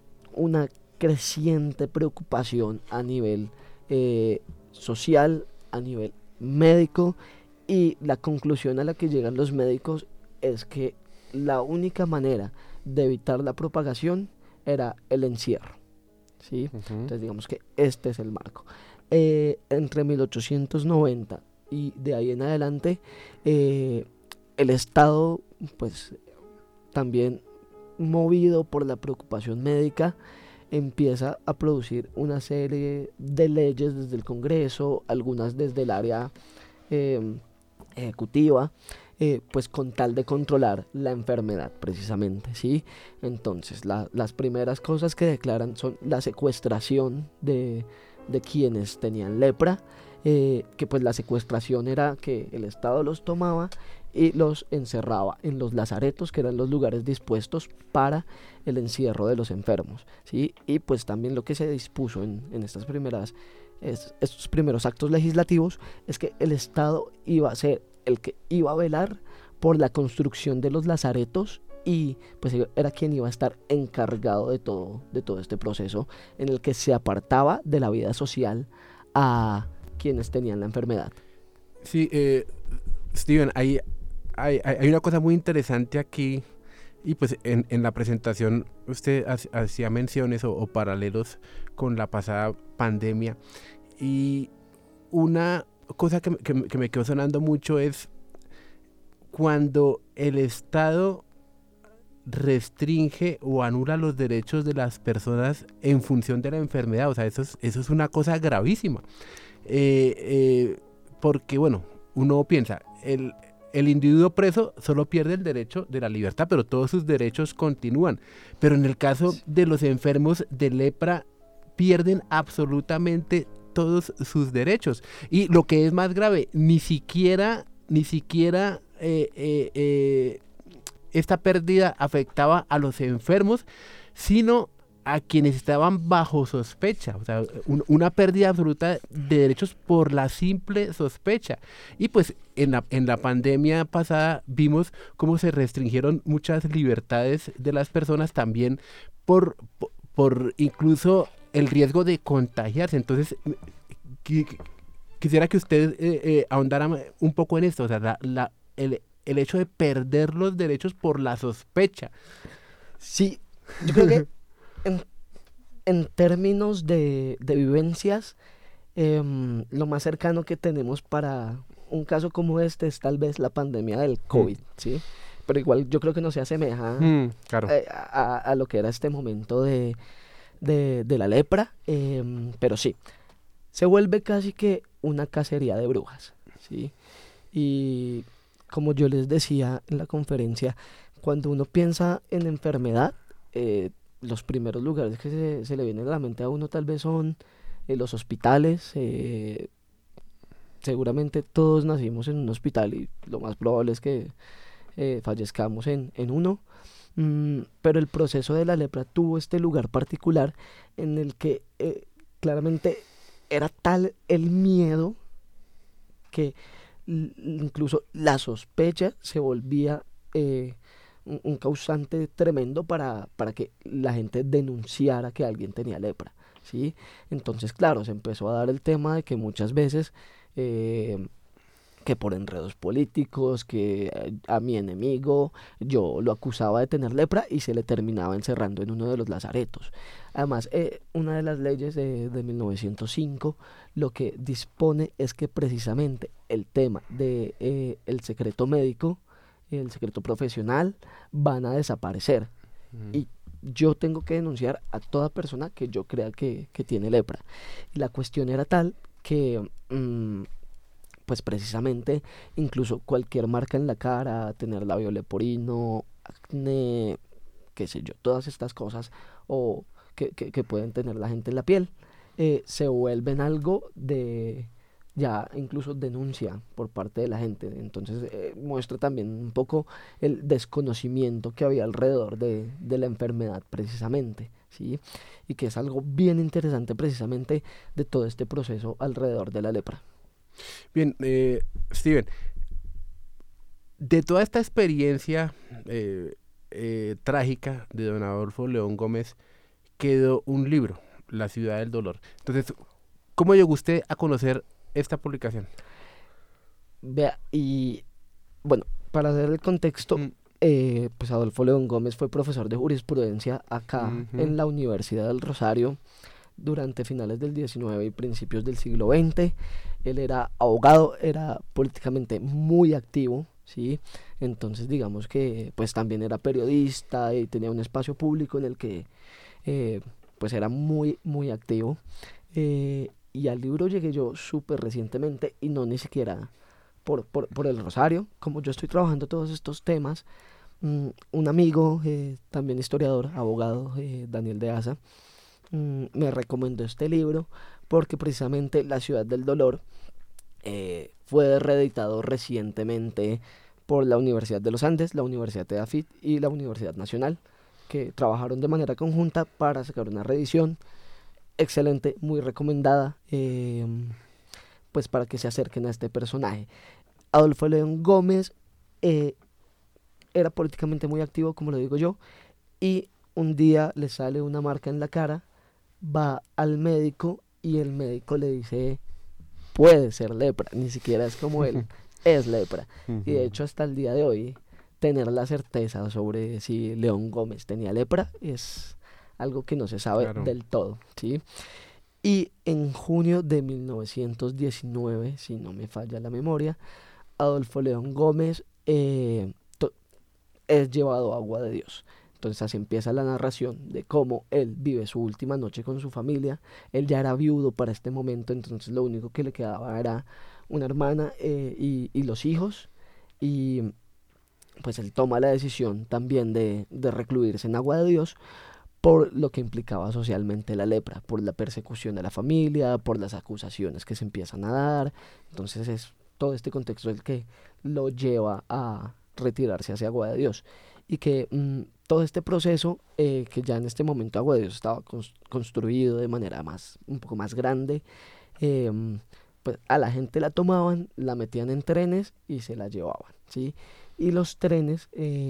una creciente preocupación a nivel social a nivel médico, y la conclusión a la que llegan los médicos es que la única manera de evitar la propagación era el encierro, ¿sí? Entonces digamos que este es el marco. Entre 1890 y de ahí en adelante, el Estado, pues también movido por la preocupación médica, empieza a producir una serie de leyes desde el Congreso, algunas desde el área ejecutiva, pues con tal de controlar la enfermedad precisamente, ¿sí? Entonces las primeras cosas que declaran son la secuestración de quienes tenían lepra, que pues la secuestración era que el Estado los tomaba y los encerraba en los lazaretos, que eran los lugares dispuestos para el encierro de los enfermos, ¿sí? Y pues también lo que se dispuso en estos primeros actos legislativos es que el Estado iba a ser el que iba a velar por la construcción de los lazaretos, y pues era quien iba a estar encargado de todo este proceso en el que se apartaba de la vida social a quienes tenían la enfermedad. Sí, Steven, hay una cosa muy interesante aquí, y pues en la presentación usted hacía menciones o paralelos con la pasada pandemia, y una cosa que me quedó sonando mucho es cuando el Estado restringe o anula los derechos de las personas en función de la enfermedad. O sea, eso es una cosa gravísima, porque bueno, uno piensa, el individuo preso solo pierde el derecho de la libertad, pero todos sus derechos continúan. Pero en el caso de los enfermos de lepra, pierden absolutamente todos sus derechos. Y lo que es más grave, ni siquiera esta pérdida afectaba a los enfermos, sino a quienes estaban bajo sospecha. O sea, una pérdida absoluta de derechos por la simple sospecha. Y pues en la pandemia pasada vimos cómo se restringieron muchas libertades de las personas, también por incluso el riesgo de contagiarse. Entonces quisiera que usted ahondara un poco en esto, o sea, el hecho de perder los derechos por la sospecha. Sí, yo creo que en términos de vivencias, lo más cercano que tenemos para un caso como este es tal vez la pandemia del COVID, ¿sí? Pero igual yo creo que no se asemeja claro. a lo que era este momento de la lepra, pero sí, se vuelve casi que una cacería de brujas, ¿sí? Y como yo les decía en la conferencia, cuando uno piensa en enfermedad, los primeros lugares que se le vienen a la mente a uno tal vez son los hospitales. Seguramente todos nacimos en un hospital y lo más probable es que fallezcamos en uno. Pero el proceso de la lepra tuvo este lugar particular en el que claramente era tal el miedo que incluso la sospecha se volvía un causante tremendo para que la gente denunciara que alguien tenía lepra, ¿sí? Entonces, claro, se empezó a dar el tema de que muchas veces que por enredos políticos, que a mi enemigo yo lo acusaba de tener lepra y se le terminaba encerrando en uno de los lazaretos. Además, una de las leyes de 1905 lo que dispone es que precisamente el tema de el secreto médico, el secreto profesional, van a desaparecer. Y yo tengo que denunciar a toda persona que yo crea que tiene lepra. Y la cuestión era tal que pues precisamente incluso cualquier marca en la cara, tener labio leporino, acné, qué sé yo, todas estas cosas o que pueden tener la gente en la piel, se vuelven algo de ya incluso denuncia por parte de la gente. Entonces muestra también un poco el desconocimiento que había alrededor de la enfermedad precisamente, ¿sí? Y que es algo bien interesante precisamente de todo este proceso alrededor de la lepra. Bien, Steven, de toda esta experiencia trágica de don Adolfo León Gómez quedó un libro, La ciudad del dolor. Entonces, ¿cómo llegó usted a conocer esta publicación? Vea, y bueno, para hacer el contexto, pues Adolfo León Gómez fue profesor de jurisprudencia acá en la Universidad del Rosario durante finales del XIX y principios del siglo XX. Él era abogado, era políticamente muy activo, ¿sí? Entonces digamos que pues también era periodista y tenía un espacio público en el que pues era muy, muy activo. Y al libro llegué yo súper recientemente y no ni siquiera por el Rosario. Como yo estoy trabajando todos estos temas, un amigo, también historiador, abogado, Daniel de Asa, me recomendó este libro porque precisamente La Ciudad del Dolor fue reeditado recientemente por la Universidad de los Andes, la Universidad de Afit y la Universidad Nacional, que trabajaron de manera conjunta para sacar una reedición excelente, muy recomendada, pues para que se acerquen a este personaje. Adolfo León Gómez era políticamente muy activo, como lo digo yo, y un día le sale una marca en la cara, va al médico y el médico le dice, puede ser lepra, ni siquiera es como él, es lepra. Y de hecho hasta el día de hoy, tener la certeza sobre si León Gómez tenía lepra es algo que no se sabe del todo, ¿sí? Y en junio de 1919, si no me falla la memoria, Adolfo León Gómez es llevado a Agua de Dios. Entonces así empieza la narración de cómo él vive su última noche con su familia. Él ya era viudo para este momento, entonces lo único que le quedaba era una hermana y los hijos. Y pues él toma la decisión también de recluirse en Agua de Dios por lo que implicaba socialmente la lepra, por la persecución de la familia, por las acusaciones que se empiezan a dar. Entonces es todo este contexto el que lo lleva a retirarse hacia Agua de Dios. Y que todo este proceso, que ya en este momento Agua de Dios estaba construido de manera un poco más grande, pues a la gente la tomaban, la metían en trenes y se la llevaban, ¿sí? Y los trenes,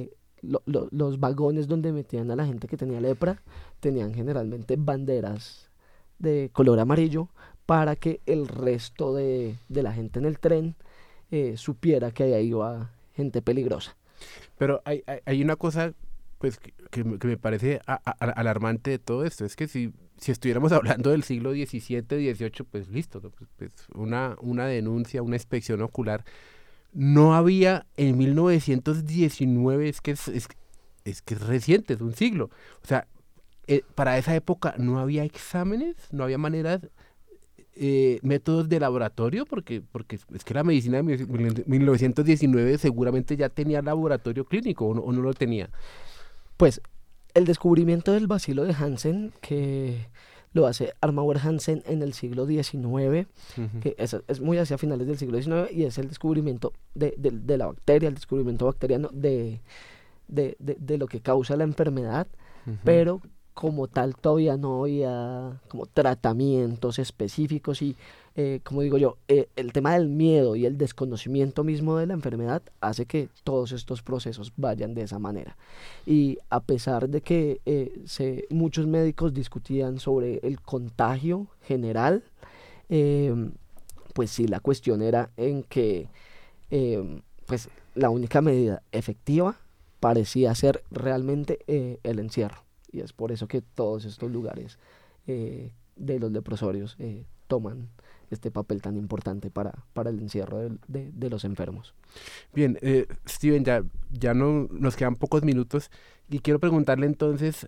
los vagones donde metían a la gente que tenía lepra, tenían generalmente banderas de color amarillo para que el resto de la gente en el tren supiera que ahí iba gente peligrosa. Pero hay una cosa pues que me parece alarmante de todo esto, es que si estuviéramos hablando del siglo XVII, XVIII, pues listo, ¿no? Pues una denuncia, una inspección ocular. No había en 1919, es que es reciente, es un siglo. O sea, para esa época no había exámenes, no había maneras, métodos de laboratorio, porque es que la medicina de 1919 seguramente ya tenía laboratorio clínico, o no lo tenía. Pues el descubrimiento del bacilo de Hansen, que lo hace Armauer Hansen en el siglo XIX, que es muy hacia finales del siglo XIX, y es el descubrimiento de la bacteria, el descubrimiento bacteriano de lo que causa la enfermedad, pero como tal todavía no había como tratamientos específicos y como digo yo, el tema del miedo y el desconocimiento mismo de la enfermedad hace que todos estos procesos vayan de esa manera. Y a pesar de que muchos médicos discutían sobre el contagio general, pues sí, la cuestión era en que pues la única medida efectiva parecía ser realmente el encierro. Y es por eso que todos estos lugares de los leprosorios toman este papel tan importante para el encierro de los enfermos. Bien, Steven, ya no nos quedan pocos minutos y quiero preguntarle entonces,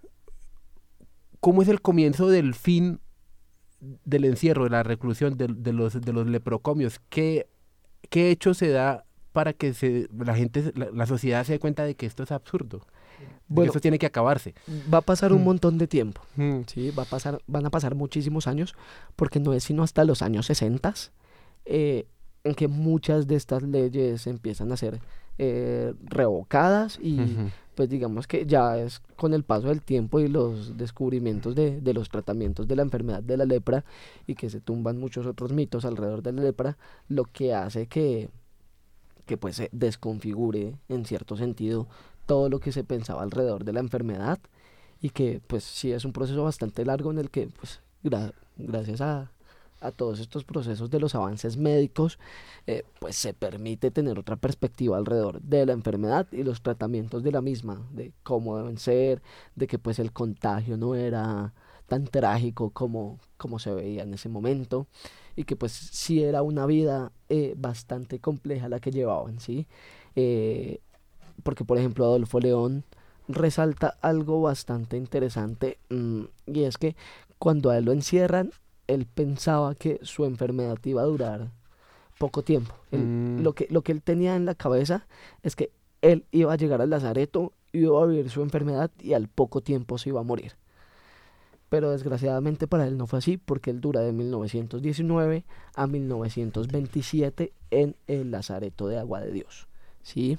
¿cómo es el comienzo del fin del encierro, de la reclusión de los leprocomios? ¿Qué hecho se da para que la sociedad se dé cuenta de que esto es absurdo? Bueno, eso tiene que acabarse. Va a pasar un montón de tiempo, ¿sí? Van a pasar muchísimos años, porque no es sino hasta los años 60 en que muchas de estas leyes empiezan a ser revocadas y pues digamos que ya es con el paso del tiempo y los descubrimientos de los tratamientos de la enfermedad de la lepra y que se tumban muchos otros mitos alrededor de la lepra, lo que hace que pues se desconfigure en cierto sentido todo lo que se pensaba alrededor de la enfermedad y que pues sí es un proceso bastante largo en el que pues gracias a a todos estos procesos de los avances médicos, pues se permite tener otra perspectiva alrededor de la enfermedad y los tratamientos de la misma, de cómo deben ser, de que pues el contagio no era tan trágico como se veía en ese momento, y que pues sí era una vida bastante compleja la que llevaban, ¿sí? Porque por ejemplo Adolfo León resalta algo bastante interesante, y es que cuando a él lo encierran, él pensaba que su enfermedad iba a durar poco tiempo. Lo que él tenía en la cabeza es que él iba a llegar al lazareto, iba a vivir su enfermedad y al poco tiempo se iba a morir. Pero desgraciadamente para él no fue así, porque él dura de 1919 a 1927 en el lazareto de Agua de Dios, ¿sí?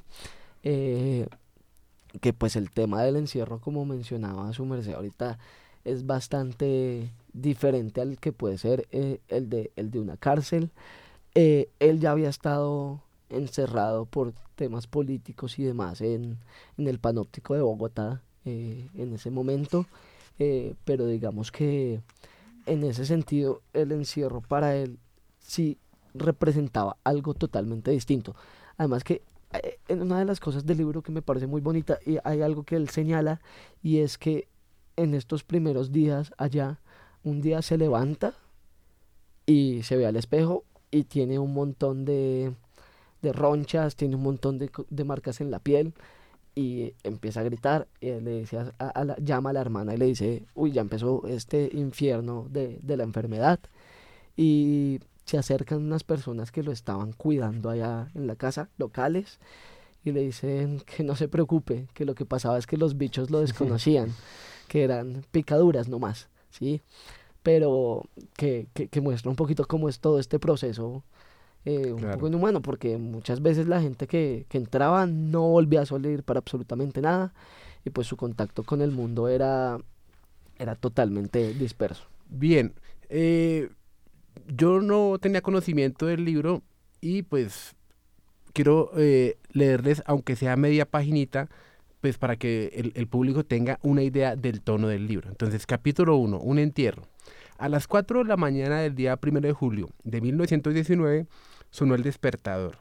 Que pues el tema del encierro, como mencionaba su merced ahorita, es bastante diferente al que puede ser el de una cárcel. Él ya había estado encerrado por temas políticos y demás en el Panóptico de Bogotá en ese momento, pero digamos que en ese sentido el encierro para él sí representaba algo totalmente distinto. Además que en una de las cosas del libro que me parece muy bonita, y hay algo que él señala, y es que en estos primeros días allá, un día se levanta y se ve al espejo y tiene un montón de ronchas, tiene un montón de marcas en la piel, y empieza a gritar, y él le dice llama a la hermana y le dice, uy, ya empezó este infierno de la enfermedad, y se acercan unas personas que lo estaban cuidando allá en la casa, locales, y le dicen que no se preocupe, que lo que pasaba es que los bichos lo desconocían, que eran picaduras nomás, ¿sí? Pero que muestra un poquito cómo es todo este proceso, un poco inhumano, porque muchas veces la gente que entraba no volvía a salir para absolutamente nada, y pues su contacto con el mundo era totalmente disperso. Bien, yo no tenía conocimiento del libro y pues quiero leerles, aunque sea media paginita, pues para que el público tenga una idea del tono del libro. Entonces, capítulo 1, un entierro. A las 4 de la mañana del día 1 de julio de 1919 sonó el despertador.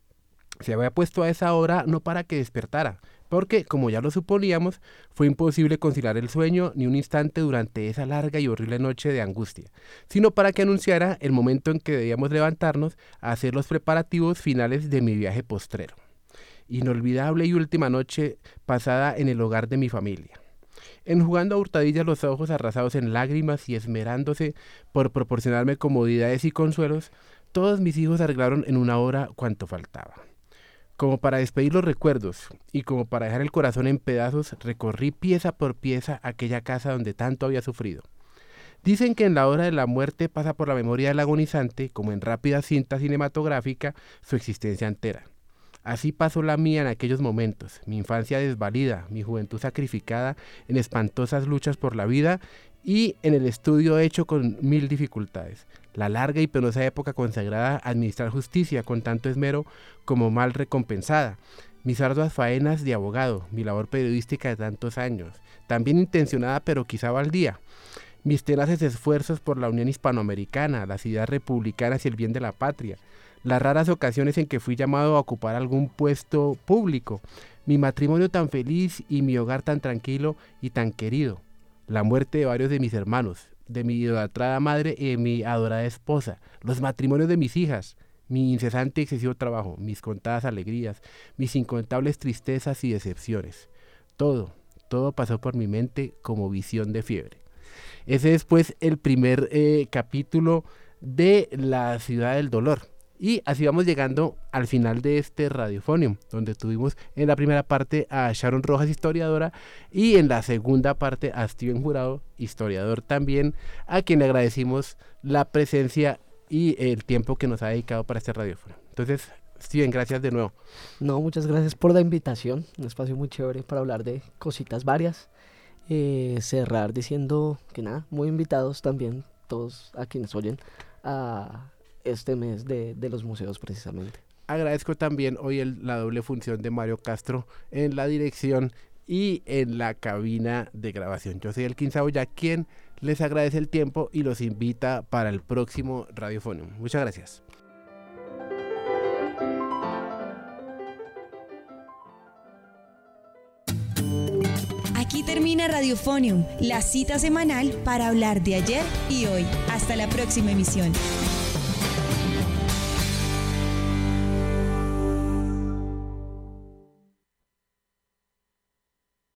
Se había puesto a esa hora no para que despertara, porque, como ya lo suponíamos, fue imposible conciliar el sueño ni un instante durante esa larga y horrible noche de angustia, sino para que anunciara el momento en que debíamos levantarnos a hacer los preparativos finales de mi viaje postrero. Inolvidable y última noche pasada en el hogar de mi familia. Enjugando a hurtadillas los ojos arrasados en lágrimas y esmerándose por proporcionarme comodidades y consuelos, todos mis hijos arreglaron en una hora cuanto faltaba. Como para despedir los recuerdos y como para dejar el corazón en pedazos, recorrí pieza por pieza aquella casa donde tanto había sufrido. Dicen que en la hora de la muerte pasa por la memoria del agonizante, como en rápida cinta cinematográfica, su existencia entera. Así pasó la mía en aquellos momentos, mi infancia desvalida, mi juventud sacrificada en espantosas luchas por la vida y en el estudio hecho con 1000 dificultades. La larga y penosa época consagrada a administrar justicia con tanto esmero como mal recompensada. Mis arduas faenas de abogado, mi labor periodística de tantos años, también intencionada pero quizá baldía. Mis tenaces esfuerzos por la unión hispanoamericana, las ideas republicanas y el bien de la patria. Las raras ocasiones en que fui llamado a ocupar algún puesto público. Mi matrimonio tan feliz y mi hogar tan tranquilo y tan querido. La muerte de varios de mis hermanos, de mi idolatrada madre y de mi adorada esposa. Los matrimonios de mis hijas. Mi incesante y excesivo trabajo. Mis contadas alegrías. Mis incontables tristezas y decepciones. Todo pasó por mi mente como visión de fiebre. Ese es pues el primer capítulo de La Ciudad del Dolor. Y así vamos llegando al final de este Radiofonium, donde tuvimos en la primera parte a Sharon Rojas, historiadora, y en la segunda parte a Steven Jurado, historiador también, a quien le agradecimos la presencia y el tiempo que nos ha dedicado para este Radiofonium. Entonces, Steven, gracias de nuevo. No, muchas gracias por la invitación, un espacio muy chévere para hablar de cositas varias. Cerrar diciendo que nada, muy invitados también todos a quienes oyen a este mes de los museos precisamente. Agradezco también hoy la doble función de Mario Castro en la dirección y en la cabina de grabación. Yo soy Elkin Saboya, quien les agradece el tiempo y los invita para el próximo Radiofonium. Muchas gracias. Aquí termina Radiofonium, la cita semanal para hablar de ayer y hoy. Hasta la próxima emisión.